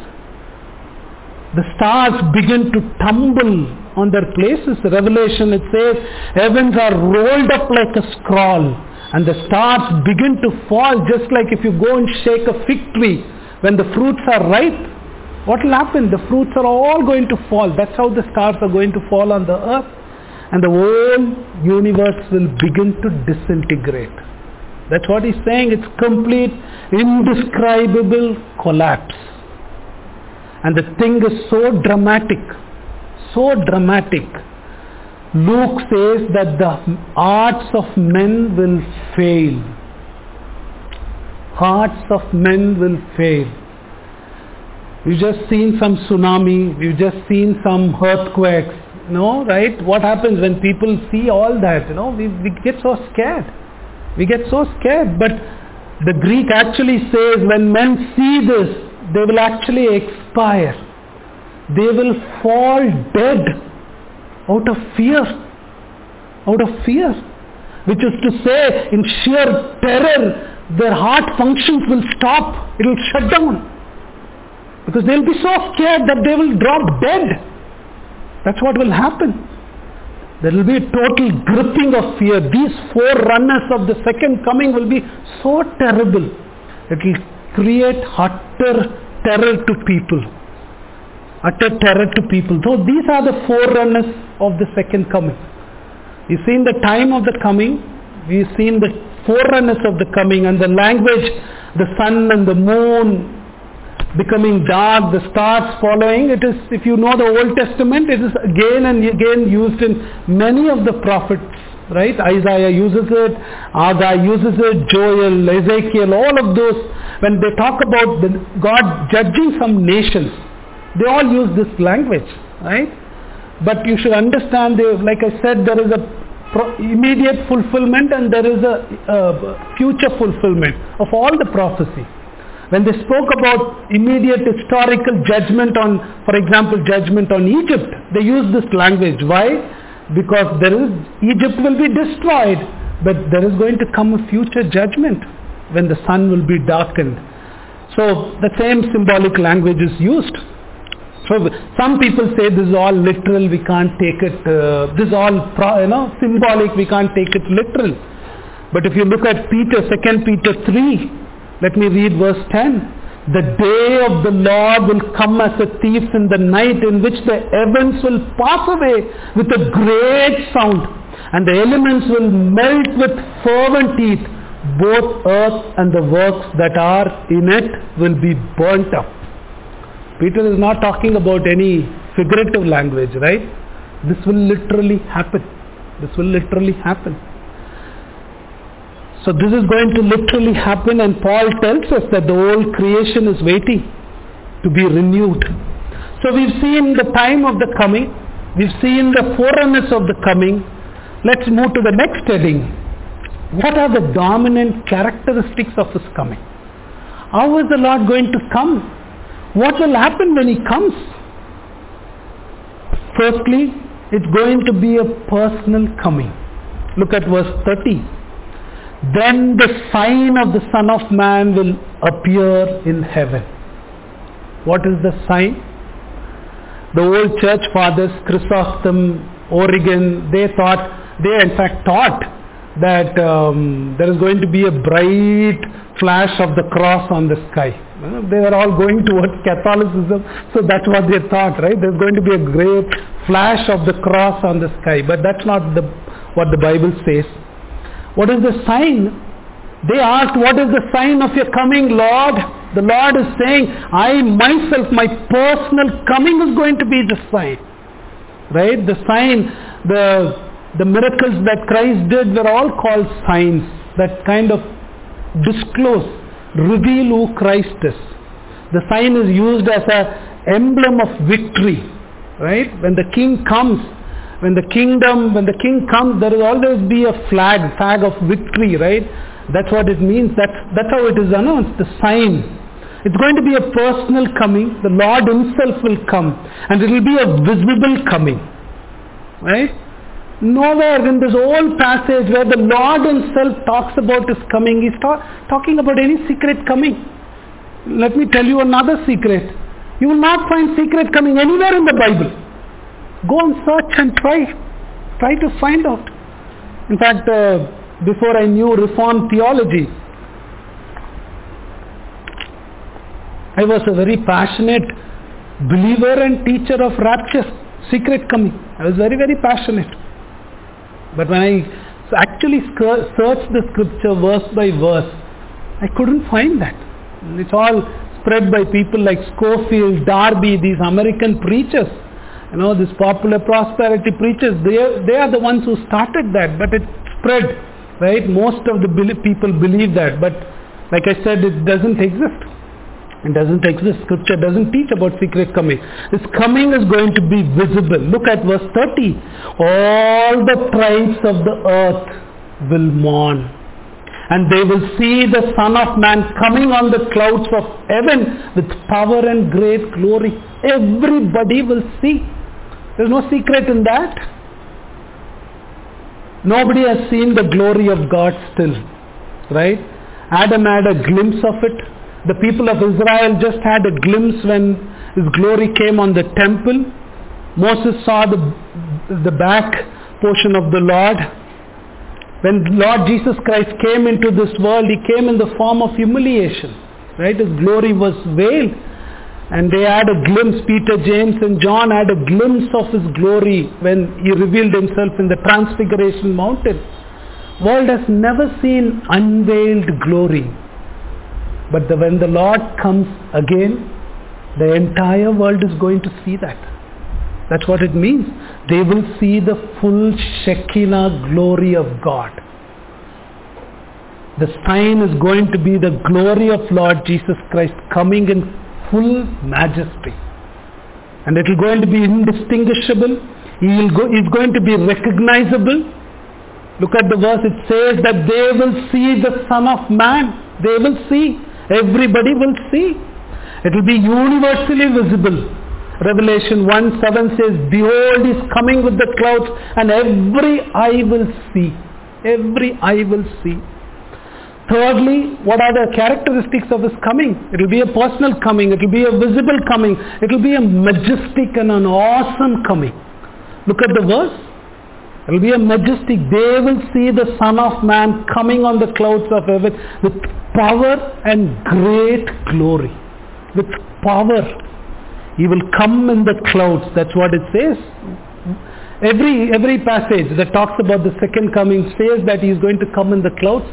[SPEAKER 1] The stars begin to tumble on their places. Revelation, it says, heavens are rolled up like a scroll, and the stars begin to fall, just like if you go and shake a fig tree when the fruits are ripe. What will happen? The fruits are all going to fall. That's how the stars are going to fall on the earth. And the whole universe will begin to disintegrate. That's what he's saying. It's complete, indescribable collapse. And the thing is so dramatic, so dramatic. Luke says that the hearts of men will fail. Hearts of men will fail. We've just seen some tsunami, we've just seen some earthquakes, you know, right? What happens when people see all that, you know, we, we get so scared. We get so scared. But the Greek actually says when men see this, they will actually expire. They will fall dead out of fear. Out of fear. Which is to say, in sheer terror, their heart functions will stop. It will shut down. Because they will be so scared that they will drop dead. That's what will happen. There will be a total gripping of fear. These forerunners of the second coming will be so terrible. It will create utter terror to people. Utter terror to people. So these are the forerunners of the second coming. We've seen the time of the coming. We've seen the forerunners of the coming, and the language, the sun and the moon becoming dark, the stars following. It is, if you know the Old Testament, it is again and again used in many of the prophets, right? Isaiah uses it, Haggai uses it, Joel, Ezekiel, all of those. When they talk about the God judging some nations, they all use this language, right? But you should understand, they, like I said, there is a pro- immediate fulfillment and there is a, a future fulfillment of all the prophecy. When they spoke about immediate historical judgment on, for example, judgment on Egypt, they used this language. Why? Because there is, Egypt will be destroyed, but there is going to come a future judgment when the sun will be darkened. So the same symbolic language is used. So some people say this is all literal, we can't take it, uh, this is all pro, you know, symbolic, we can't take it literal. But if you look at Peter, Second Peter three, let me read verse ten. The day of the Lord will come as a thief in the night, in which the heavens will pass away with a great sound, and the elements will melt with fervent heat. Both earth and the works that are in it will be burnt up. Peter is not talking about any figurative language, right? This will literally happen. This will literally happen. So this is going to literally happen, and Paul tells us that the whole creation is waiting to be renewed. So we've seen the time of the coming. We've seen the forerunners of the coming. Let's move to the next heading. What are the dominant characteristics of his coming? How is the Lord going to come? What will happen when he comes? Firstly, it's going to be a personal coming. Look at verse thirty. Then the sign of the Son of Man will appear in heaven. What is the sign? The old church fathers, Chrysostom, Origen, they thought, they in fact taught that um, there is going to be a bright flash of the cross on the sky. They were all going towards Catholicism, so that's what they thought, right? There's going to be a great flash of the cross on the sky, but that's not the, what the Bible says. What is the sign? They asked, what is the sign of your coming, Lord? The Lord is saying, I myself, my personal coming is going to be the sign. Right? The sign, the, the miracles that Christ did were all called signs that kind of disclose, reveal who Christ is. The sign is used as an emblem of victory. Right? When the king comes, When the kingdom, when the king comes, there will always be a flag, flag of victory, right? That's what it means. That's, that's how it is announced, the sign. It's going to be a personal coming. The Lord himself will come. And it will be a visible coming. Right? Nowhere in this whole passage where the Lord himself talks about his coming, he's ta- talking about any secret coming. Let me tell you another secret. You will not find secret coming anywhere in the Bible. Go and search and try. Try to find out. In fact, uh, before I knew Reformed theology, I was a very passionate believer and teacher of rapture, secret coming. I was very, very passionate. But when I actually searched the scripture verse by verse, I couldn't find that. It's all spread by people like Scofield, Darby, these American preachers. You know, these popular prosperity preachers, they are, they are the ones who started that, but it spread, right? Most of the people believe that, but like I said, it doesn't exist. It doesn't exist. Scripture doesn't teach about secret coming. This coming is going to be visible. Look at verse thirty. All the tribes of the earth will mourn, and they will see the Son of Man coming on the clouds of heaven with power and great glory. Everybody will see. There's no secret in that. Nobody has seen the glory of God still. Right? Adam had a glimpse of it. The people of Israel just had a glimpse when his glory came on the temple. Moses saw the, the back portion of the Lord. When Lord Jesus Christ came into this world, he came in the form of humiliation. Right? His glory was veiled. And they had a glimpse, Peter, James and John had a glimpse of his glory when he revealed himself in the Transfiguration mountain. World has never seen unveiled glory. But the, when the Lord comes again, the entire world is going to see that. That's what it means. They will see the full Shekinah glory of God. The sign is going to be the glory of Lord Jesus Christ coming in full majesty. And it is going to be indistinguishable. He will go, he is going to be recognizable. Look at the verse. It says that they will see the Son of Man. They will see. Everybody will see. It will be universally visible. Revelation one seven says, behold, he is coming with the clouds, and every eye will see. Every eye will see. Thirdly, what are the characteristics of his coming? It will be a personal coming. It will be a visible coming. It will be a majestic and an awesome coming. Look at the verse. It will be a majestic. They will see the Son of Man coming on the clouds of heaven with power and great glory. With power. He will come in the clouds. That's what it says. Every, every passage that talks about the second coming says that he is going to come in the clouds.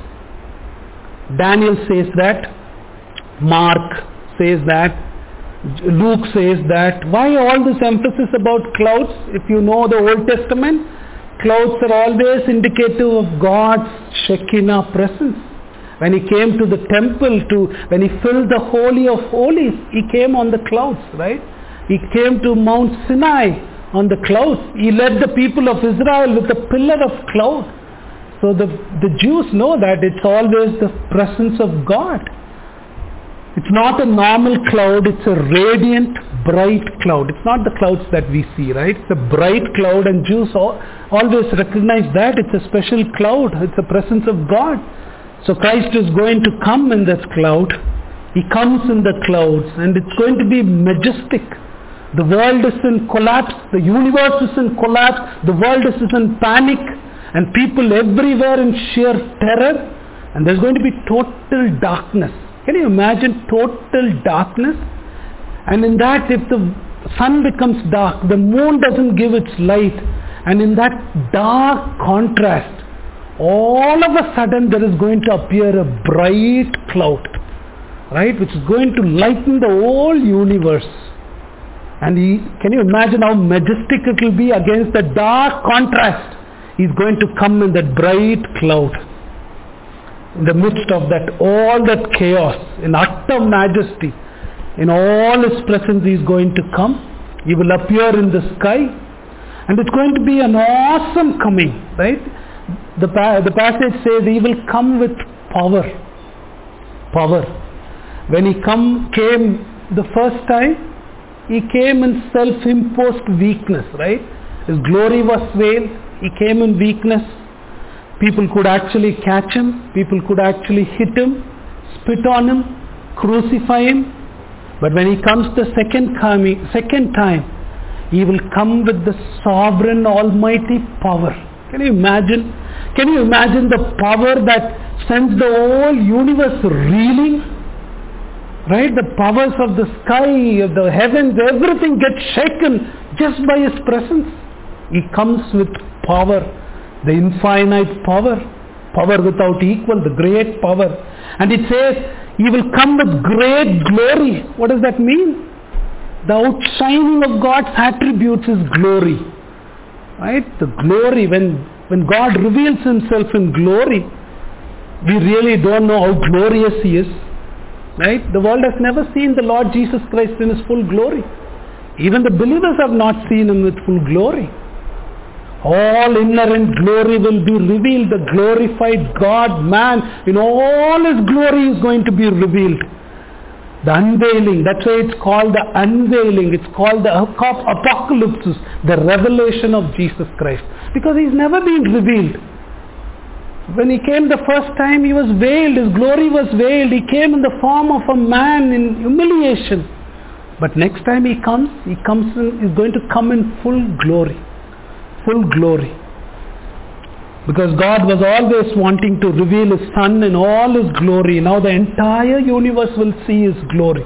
[SPEAKER 1] Daniel says that. Mark says that. Luke says that. Why all this emphasis about clouds? If you know the Old Testament, clouds are always indicative of God's Shekinah presence. When he came to the temple, to when he filled the Holy of Holies, he came on the clouds, right? He came to Mount Sinai on the clouds. He led the people of Israel with a pillar of cloud. So the, the Jews know that it's always the presence of God. It's not a normal cloud, it's a radiant, bright cloud. It's not the clouds that we see, right? It's a bright cloud, and Jews all, always recognize that. It's a special cloud. It's the presence of God. So Christ is going to come in this cloud. He comes in the clouds, and it's going to be majestic. The world is in collapse. The universe is in collapse. The world is in panic. And people everywhere in sheer terror. And there's going to be total darkness. Can you imagine total darkness? And in that, if the sun becomes dark, the moon doesn't give its light. And in that dark contrast, all of a sudden there is going to appear a bright cloud, right, which is going to lighten the whole universe. And he, can you imagine how majestic it will be against the dark contrast? He's going to come in that bright cloud. In the midst of that, all that chaos, in utter majesty, in all his presence he is going to come. He will appear in the sky. And it's going to be an awesome coming, right? The, the passage says he will come with power. Power. When he come, came the first time, he came in self-imposed weakness, right? His glory was veiled. He came in weakness. People could actually catch him. People could actually hit him, spit on him, crucify him. But when he comes the second coming, second time, he will come with the sovereign almighty power. Can you imagine? Can you imagine the power that sends the whole universe reeling? Right? The powers of the sky, of the heavens, everything gets shaken just by his presence. He comes with power, the infinite power, power without equal, the great power. And it says, he will come with great glory. What does that mean? The outshining of God's attributes is glory. Right? The glory, when, when God reveals himself in glory, we really don't know how glorious he is. Right? The world has never seen the Lord Jesus Christ in his full glory. Even the believers have not seen him with full glory. All inherent glory will be revealed. The glorified God, man, in all his glory is going to be revealed. The unveiling, that's why it's called the unveiling. It's called the apocalypse, the revelation of Jesus Christ. Because he's never been revealed. When he came the first time, he was veiled. His glory was veiled. He came in the form of a man in humiliation. But next time he comes, he comes in, he's going to come in full glory. Full glory. Because God was always wanting to reveal his Son in all his glory. Now the entire universe will see his glory.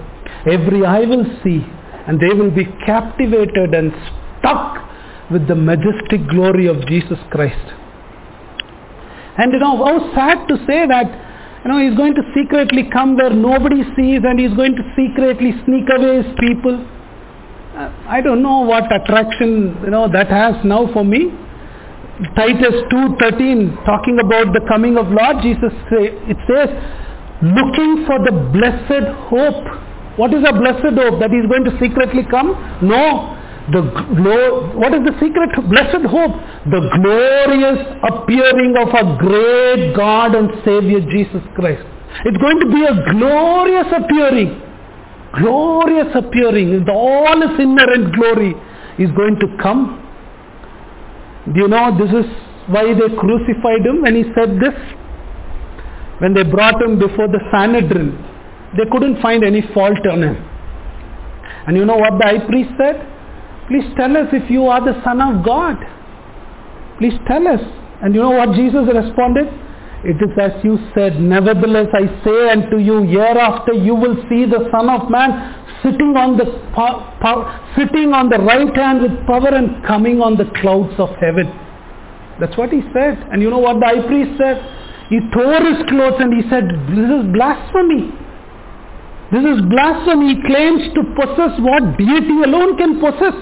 [SPEAKER 1] every eye will see, and they will be captivated and stuck with the majestic glory of Jesus Christ. And you know, how sad to say that, you know, he's going to secretly come where nobody sees, and he's going to secretly sneak away his people. Uh, I don't know what attraction, you know, that has now for me. Titus two thirteen, talking about the coming of Lord Jesus, say, it says, looking for the blessed hope. What is a blessed hope? That he's going to secretly come? No. The glo- what is the secret blessed hope? The glorious appearing of our great God and Savior Jesus Christ. It's going to be a glorious appearing. Glorious appearing. In all its inherent glory is going to come. Do you know this is why they crucified him? When he said this, when they brought him before the Sanhedrin, they couldn't find any fault on him. And you know what the high priest said? Please tell us if you are the Son of God. Please tell us. And you know what Jesus responded? It is as you said, nevertheless I say unto you, hereafter you will see the Son of Man sitting on the po- po- sitting on the right hand with power and coming on the clouds of heaven. That's what he said. And you know what the high priest said? He tore his clothes and he said, this is blasphemy. This is blasphemy. He claims to possess what deity alone can possess.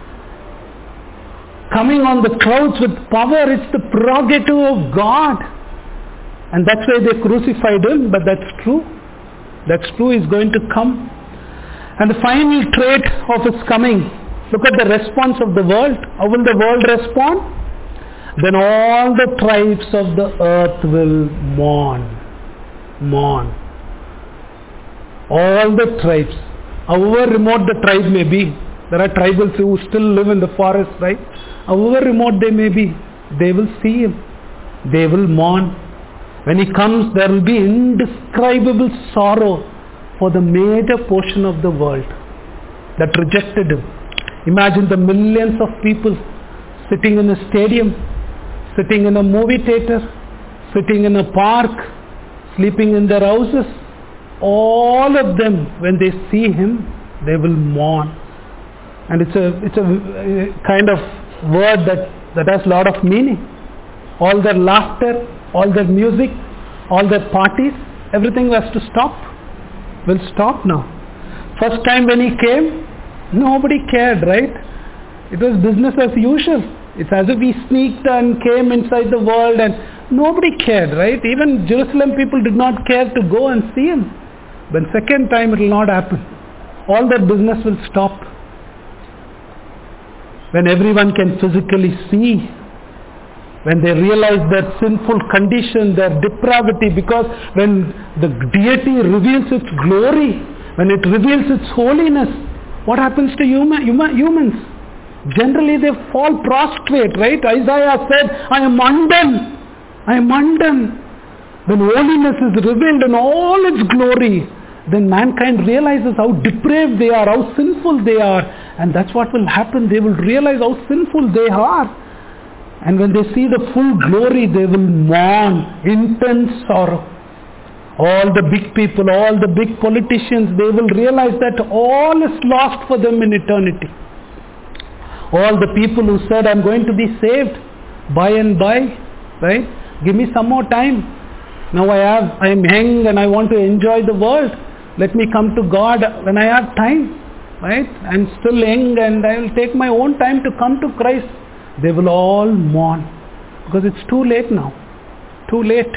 [SPEAKER 1] Coming on the clouds with power, it's the prerogative of God. And that's why they crucified him, but that's true. That's true, he's going to come. And the final trait of his coming, look at the response of the world. How will the world respond? Then all the tribes of the earth will mourn. Mourn. All the tribes, however remote the tribe may be, there are tribals who still live in the forest, right? However remote they may be, they will see him. They will mourn. When he comes, there will be indescribable sorrow for the major portion of the world that rejected him. Imagine the millions of people sitting in a stadium, sitting in a movie theater, sitting in a park, sleeping in their houses. All of them, when they see him, they will mourn. And it's a it's a kind of word that, that has a lot of meaning. All their laughter, all their music, all their parties, everything has to stop. Will stop now. First time when he came, nobody cared, right? It was business as usual. It's as if he sneaked and came inside the world and nobody cared, right? Even Jerusalem people did not care to go and see him. But second time it will not happen. All their business will stop. When everyone can physically see, when they realize their sinful condition, their depravity, because when the deity reveals its glory, when it reveals its holiness, what happens to human, human, humans? Generally they fall prostrate, right? Isaiah said, I am undone. I am undone. When holiness is revealed in all its glory, then mankind realizes how depraved they are, how sinful they are. And that's what will happen. They will realize how sinful they are. And when they see the full glory, they will mourn intense sorrow. All the big people, all the big politicians, they will realize that all is lost for them in eternity. All the people who said, I'm going to be saved by and by, right? Give me some more time. Now I have, I am young and I want to enjoy the world. Let me come to God when I have time, right? I'm still young and I will take my own time to come to Christ. They will all mourn because it's too late now. Too late.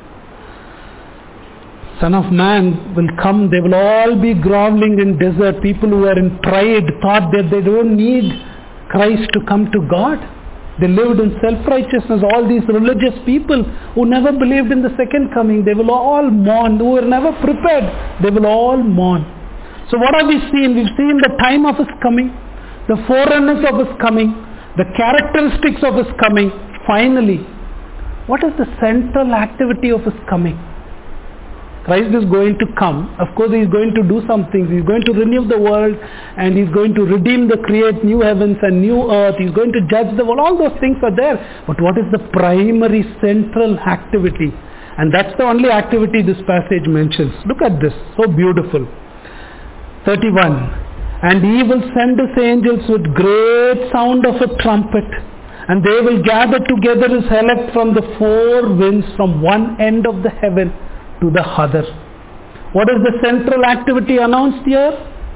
[SPEAKER 1] Son of Man will come. They will all be groveling in desert. People who are in pride thought that they don't need Christ to come to God. They lived in self-righteousness. All these religious people who never believed in the second coming, they will all mourn. Who were never prepared, they will all mourn. So what have we seen? We've seen the time of his coming, the forerunners of his coming, the characteristics of his coming. Finally, what is the central activity of his coming? Christ is going to come. Of course, he is going to do some things. He is going to renew the world and he is going to redeem the create new heavens and new earth. He is going to judge the world. All those things are there. But what is the primary central activity? And that's the only activity this passage mentions. Look at this. So beautiful. thirty-one. And he will send his angels with great sound of a trumpet, and they will gather together his elect from the four winds, from one end of the heaven to the other. What is the central activity announced here?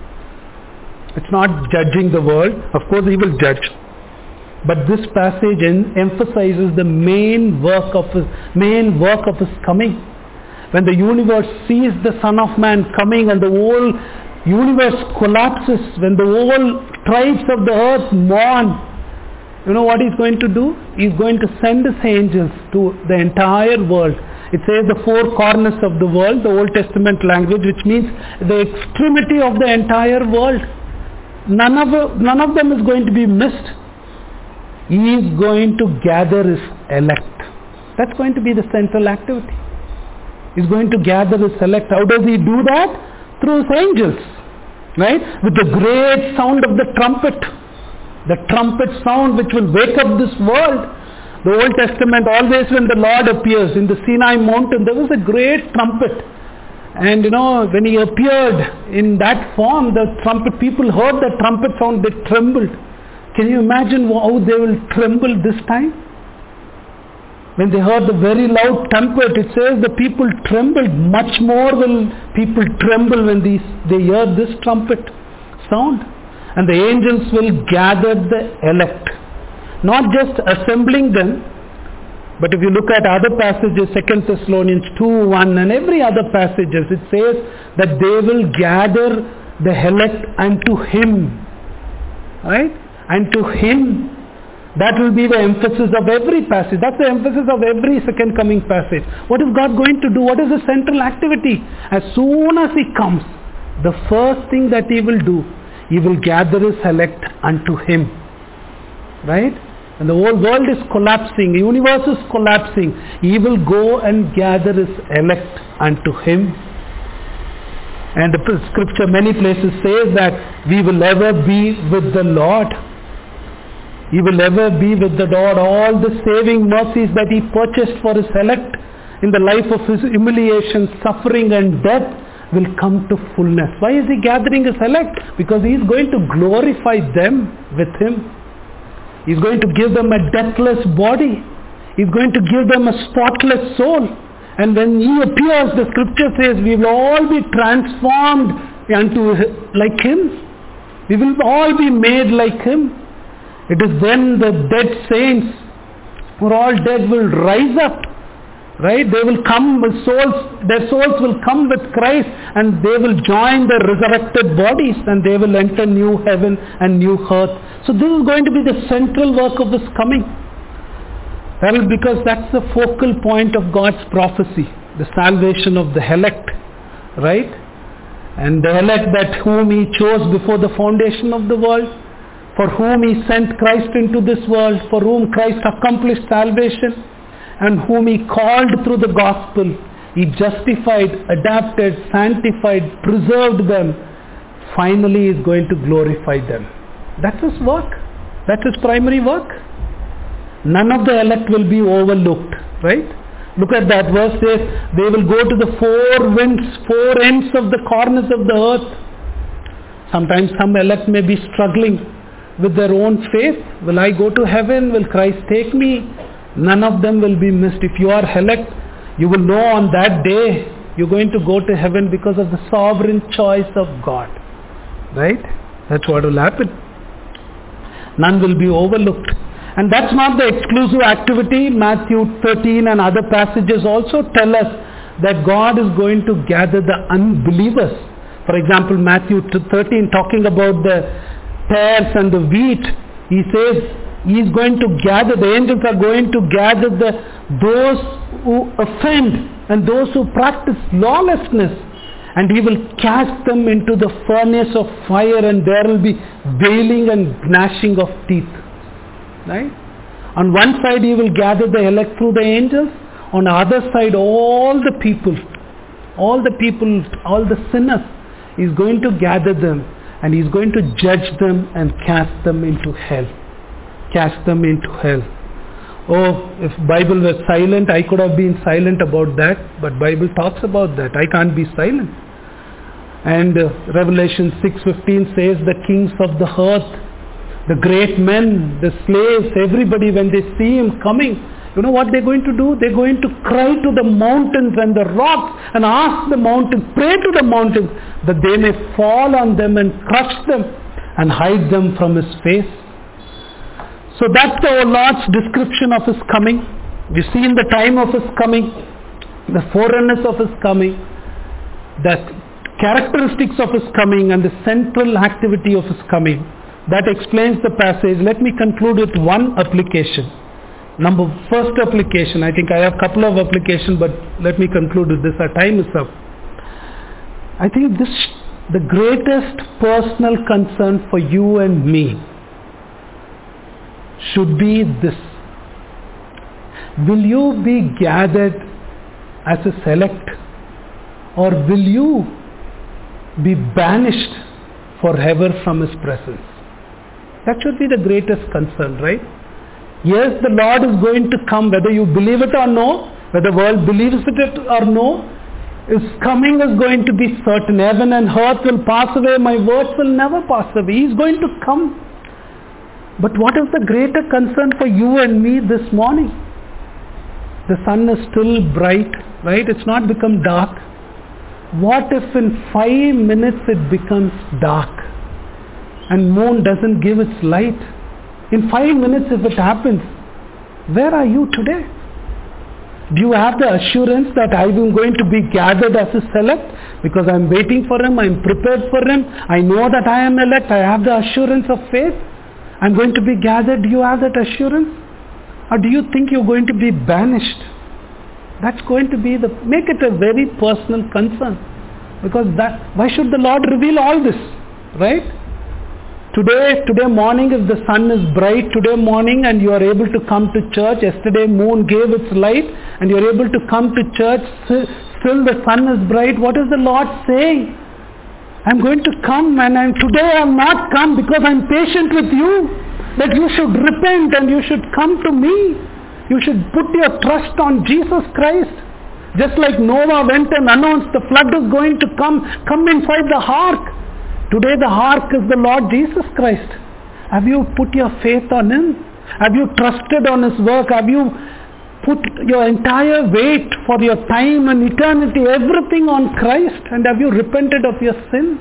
[SPEAKER 1] It's not judging the world. Of course he will judge. But this passage en- emphasizes the main work of his, main work of his coming. When the universe sees the Son of Man coming and the whole universe collapses, when the whole tribes of the earth mourn, you know what he's going to do? He's going to send his angels to the entire world. It says the four corners of the world, the Old Testament language, which means the extremity of the entire world. None of, none of them is going to be missed. He is going to gather his elect. That's going to be the central activity. He's going to gather his elect. How does he do that? Through his angels. Right? With the great sound of the trumpet. The trumpet sound which will wake up this world. The Old Testament, always when the Lord appears in the Sinai mountain, there was a great trumpet. And you know, when he appeared in that form, the trumpet, people heard the trumpet sound, they trembled. Can you imagine how they will tremble this time? When they heard the very loud trumpet, it says the people trembled. Much more will people tremble when these, they hear this trumpet sound. And the angels will gather the elect. Not just assembling them, but if you look at other passages, Second Thessalonians two one and every other passages, it says that they will gather the elect unto him. Right? And to him. That will be the emphasis of every passage. That's the emphasis of every second coming passage. What is God going to do? What is the central activity? As soon as he comes, the first thing that he will do, he will gather his elect unto him. Right? And the whole world is collapsing. The universe is collapsing. He will go and gather his elect unto him. And the scripture many places says that we will ever be with the Lord. He will ever be with the Lord. All the saving mercies that he purchased for his elect in the life of his humiliation, suffering and death will come to fullness. Why is he gathering his elect? Because he is going to glorify them with him. He's going to give them a deathless body. He's going to give them a spotless soul. And when he appears, the scripture says we will all be transformed unto like him. We will all be made like him. It is then the dead saints who are all dead will rise up. Right? They will come with souls, their souls will come with Christ and they will join their resurrected bodies and they will enter new heaven and new earth. So this is going to be the central work of his coming. Well, because that's the focal point of God's prophecy, the salvation of the elect. Right? And the elect that whom he chose before the foundation of the world, for whom he sent Christ into this world, for whom Christ accomplished salvation, and whom he called through the gospel. He justified, adapted, sanctified, preserved them. Finally he is going to glorify them. That's his work. That's his primary work. None of the elect will be overlooked. Right? Look at that verse says, they will go to the four winds, four ends of the corners of the earth. Sometimes some elect may be struggling with their own faith. Will I go to heaven? Will Christ take me? None of them will be missed. If you are elect, you will know on that day you're going to go to heaven because of the sovereign choice of God. Right? That's what will happen. None will be overlooked. And that's not the exclusive activity. Matthew thirteen and other passages also tell us that God is going to gather the unbelievers. For example, Matthew thirteen talking about the tares and the wheat, he says he is going to gather, the angels are going to gather the those who offend and those who practice lawlessness, and he will cast them into the furnace of fire, and there will be wailing and gnashing of teeth. Right? On one side he will gather the elect through the angels, on the other side all the people, all the people, all the sinners, he is going to gather them and he is going to judge them and cast them into hell. Cast them into hell. Oh, if Bible was silent, I could have been silent about that, but Bible talks about that. I can't be silent. And uh, Revelation six fifteen says the kings of the earth, the great men, the slaves, everybody, when they see him coming, you know what they're going to do? They're going to cry to the mountains and the rocks and ask the mountains, pray to the mountains that they may fall on them and crush them and hide them from his face. So that's our Lord's description of his coming. We see in the time of his coming, the forerunners of his coming, the characteristics of his coming and the central activity of his coming. That explains the passage. Let me conclude with one application. Number first application, I think I have a couple of applications, but let me conclude with this. Our time is up. I think this, the greatest personal concern for you and me should be this. Will you be gathered as a select, or will you be banished forever from his presence? That should be the greatest concern, right? Yes, the Lord is going to come, whether you believe it or no, whether the world believes it or no, his coming is going to be certain. Heaven and earth will pass away, my words will never pass away. He is going to come. But what is the greater concern for you and me this morning? The sun is still bright, right? It's not become dark. What if in five minutes it becomes dark and moon doesn't give its light? In five minutes if it happens, where are you today? Do you have the assurance that I am going to be gathered as a select because I am waiting for him, I am prepared for him, I know that I am elect, I have the assurance of faith, I am going to be gathered? Do you have that assurance? Or do you think you are going to be banished? That's going to be the, make it a very personal concern. Because that, why should the Lord reveal all this, right? Today, today morning, if the sun is bright, today morning, and you are able to come to church, yesterday moon gave its light, and you are able to come to church, still the sun is bright, what is the Lord saying? I'm going to come, and I'm, today I have not come because I'm patient with you, that you should repent and you should come to me. You should put your trust on Jesus Christ. Just like Noah went and announced the flood is going to come, come inside the ark. Today the ark is the Lord Jesus Christ. Have you put your faith on him? Have you trusted on his work? Have you put your entire weight for your time and eternity, everything on Christ? And have you repented of your sin?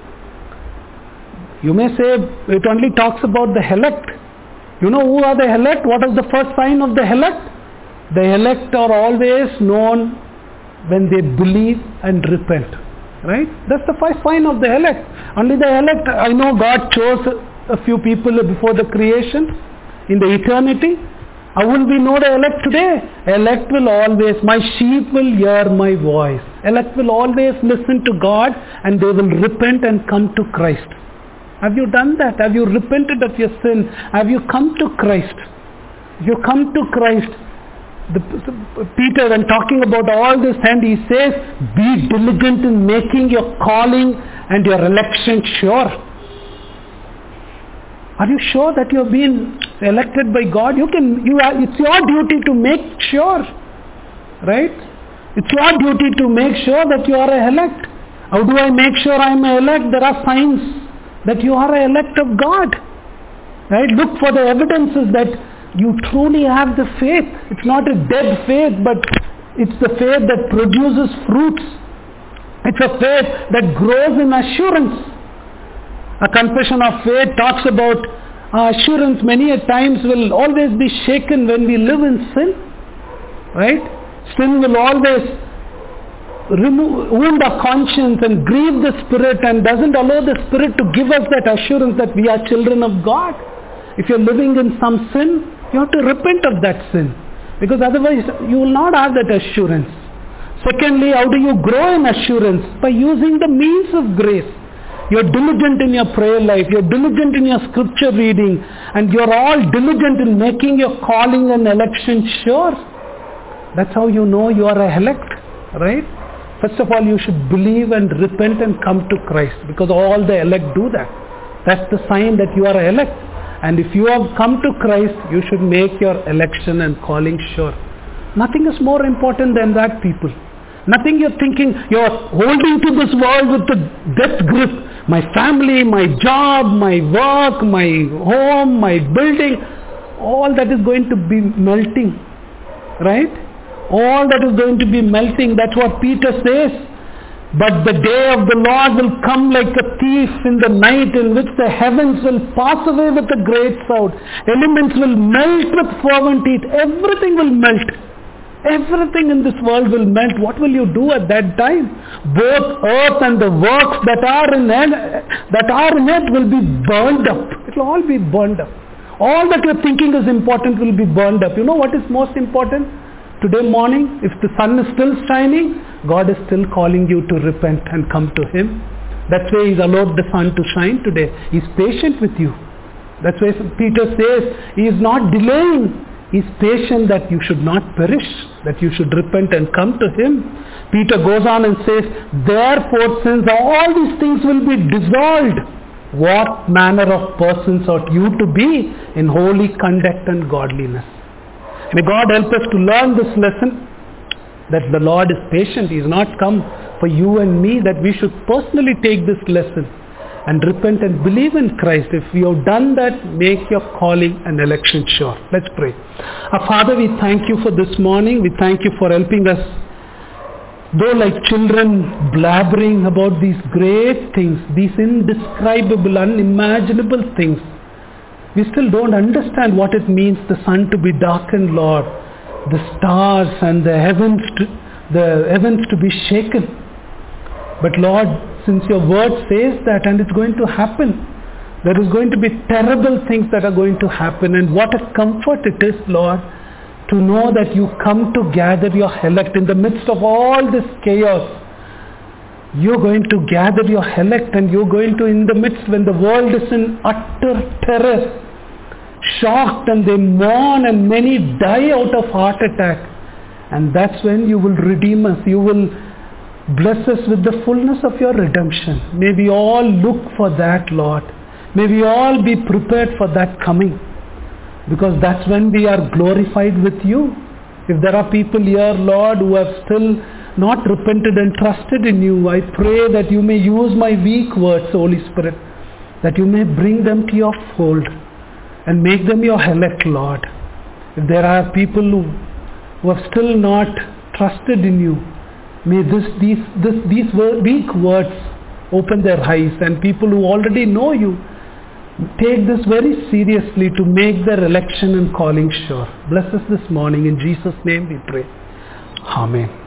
[SPEAKER 1] You may say it only talks about the elect. You know who are the elect? What is the first sign of the elect? The elect are always known when they believe and repent. Right? That's the first sign of the elect. Only the elect, I know God chose a few people before the creation, in the eternity. How will we know the elect today? Elect will always, my sheep will hear my voice. Elect will always listen to God and they will repent and come to Christ. Have you done that? Have you repented of your sin? Have you come to Christ? You come to Christ. The, Peter, when talking about all this, and he says, be diligent in making your calling and your election sure. Are you sure that you have been elected by God? You can. You are. It's your duty to make sure, right? It's your duty to make sure that you are an elect. How do I make sure I am an elect? There are signs that you are an elect of God, right? Look for the evidences that you truly have the faith. It's not a dead faith, but it's the faith that produces fruits. It's a faith that grows in assurance. A confession of faith talks about uh, assurance many a times will always be shaken when we live in sin, right? Sin will always remove, wound our conscience and grieve the Spirit and doesn't allow the Spirit to give us that assurance that we are children of God. If you're living in some sin, you have to repent of that sin, because otherwise you will not have that assurance. Secondly, how do you grow in assurance? By using the means of grace. You're diligent in your prayer life, you're diligent in your scripture reading, and you're all diligent in making your calling and election sure. That's how you know you are a elect, right? First of all, you should believe and repent and come to Christ, because all the elect do that. That's the sign that you are an elect. And if you have come to Christ, you should make your election and calling sure. Nothing is more important than that, people. Nothing you're thinking, you're holding to this world with a death grip. My family, my job, my work, my home, my building, all that is going to be melting. Right? All that is going to be melting. That's what Peter says. But the day of the Lord will come like a thief in the night, in which the heavens will pass away with a great sound. Elements will melt with fervent heat. Everything will melt. Everything in this world will melt. What will you do at that time? Both earth and the works that are in it, that are in it will be burned up. It will all be burned up. All that you're thinking is important will be burned up. You know what is most important? Today morning, if the sun is still shining, God is still calling you to repent and come to Him. That's why He's allowed the sun to shine today. He's patient with you. That's why Peter says He is not delaying. He's patient that you should not perish, that you should repent and come to Him. Peter goes on and says, therefore, since all these things will be dissolved, what manner of persons ought you to be in holy conduct and godliness? May God help us to learn this lesson, that the Lord is patient. He has not come for you and me, that we should personally take this lesson and repent and believe in Christ. If you have done that, make your calling and election sure. Let's pray. Our Father, we thank you for this morning. We thank you for helping us, though like children blabbering about these great things, these indescribable, unimaginable things. We still don't understand what it means, the sun to be darkened, Lord, the stars and the heavens to, the heavens to be shaken. But Lord, since your word says that, and it's going to happen, there is going to be terrible things that are going to happen. And what a comfort it is, Lord, to know that you come to gather your elect in the midst of all this chaos. You're going to gather your elect, and you're going to, in the midst when the world is in utter terror, shocked, and they mourn, and many die out of heart attack. And that's when you will redeem us. You will bless us with the fullness of your redemption. May we all look for that, Lord. May we all be prepared for that coming. Because that's when we are glorified with you. If there are people here, Lord, who have still not repented and trusted in you, I pray that you may use my weak words, Holy Spirit, that you may bring them to your fold and make them your elect, Lord. If there are people who, who have still not trusted in you, may this, these, this, these weak words open their eyes, and people who already know you take this very seriously to make their election and calling sure. Bless us this morning. In Jesus' name we pray. Amen.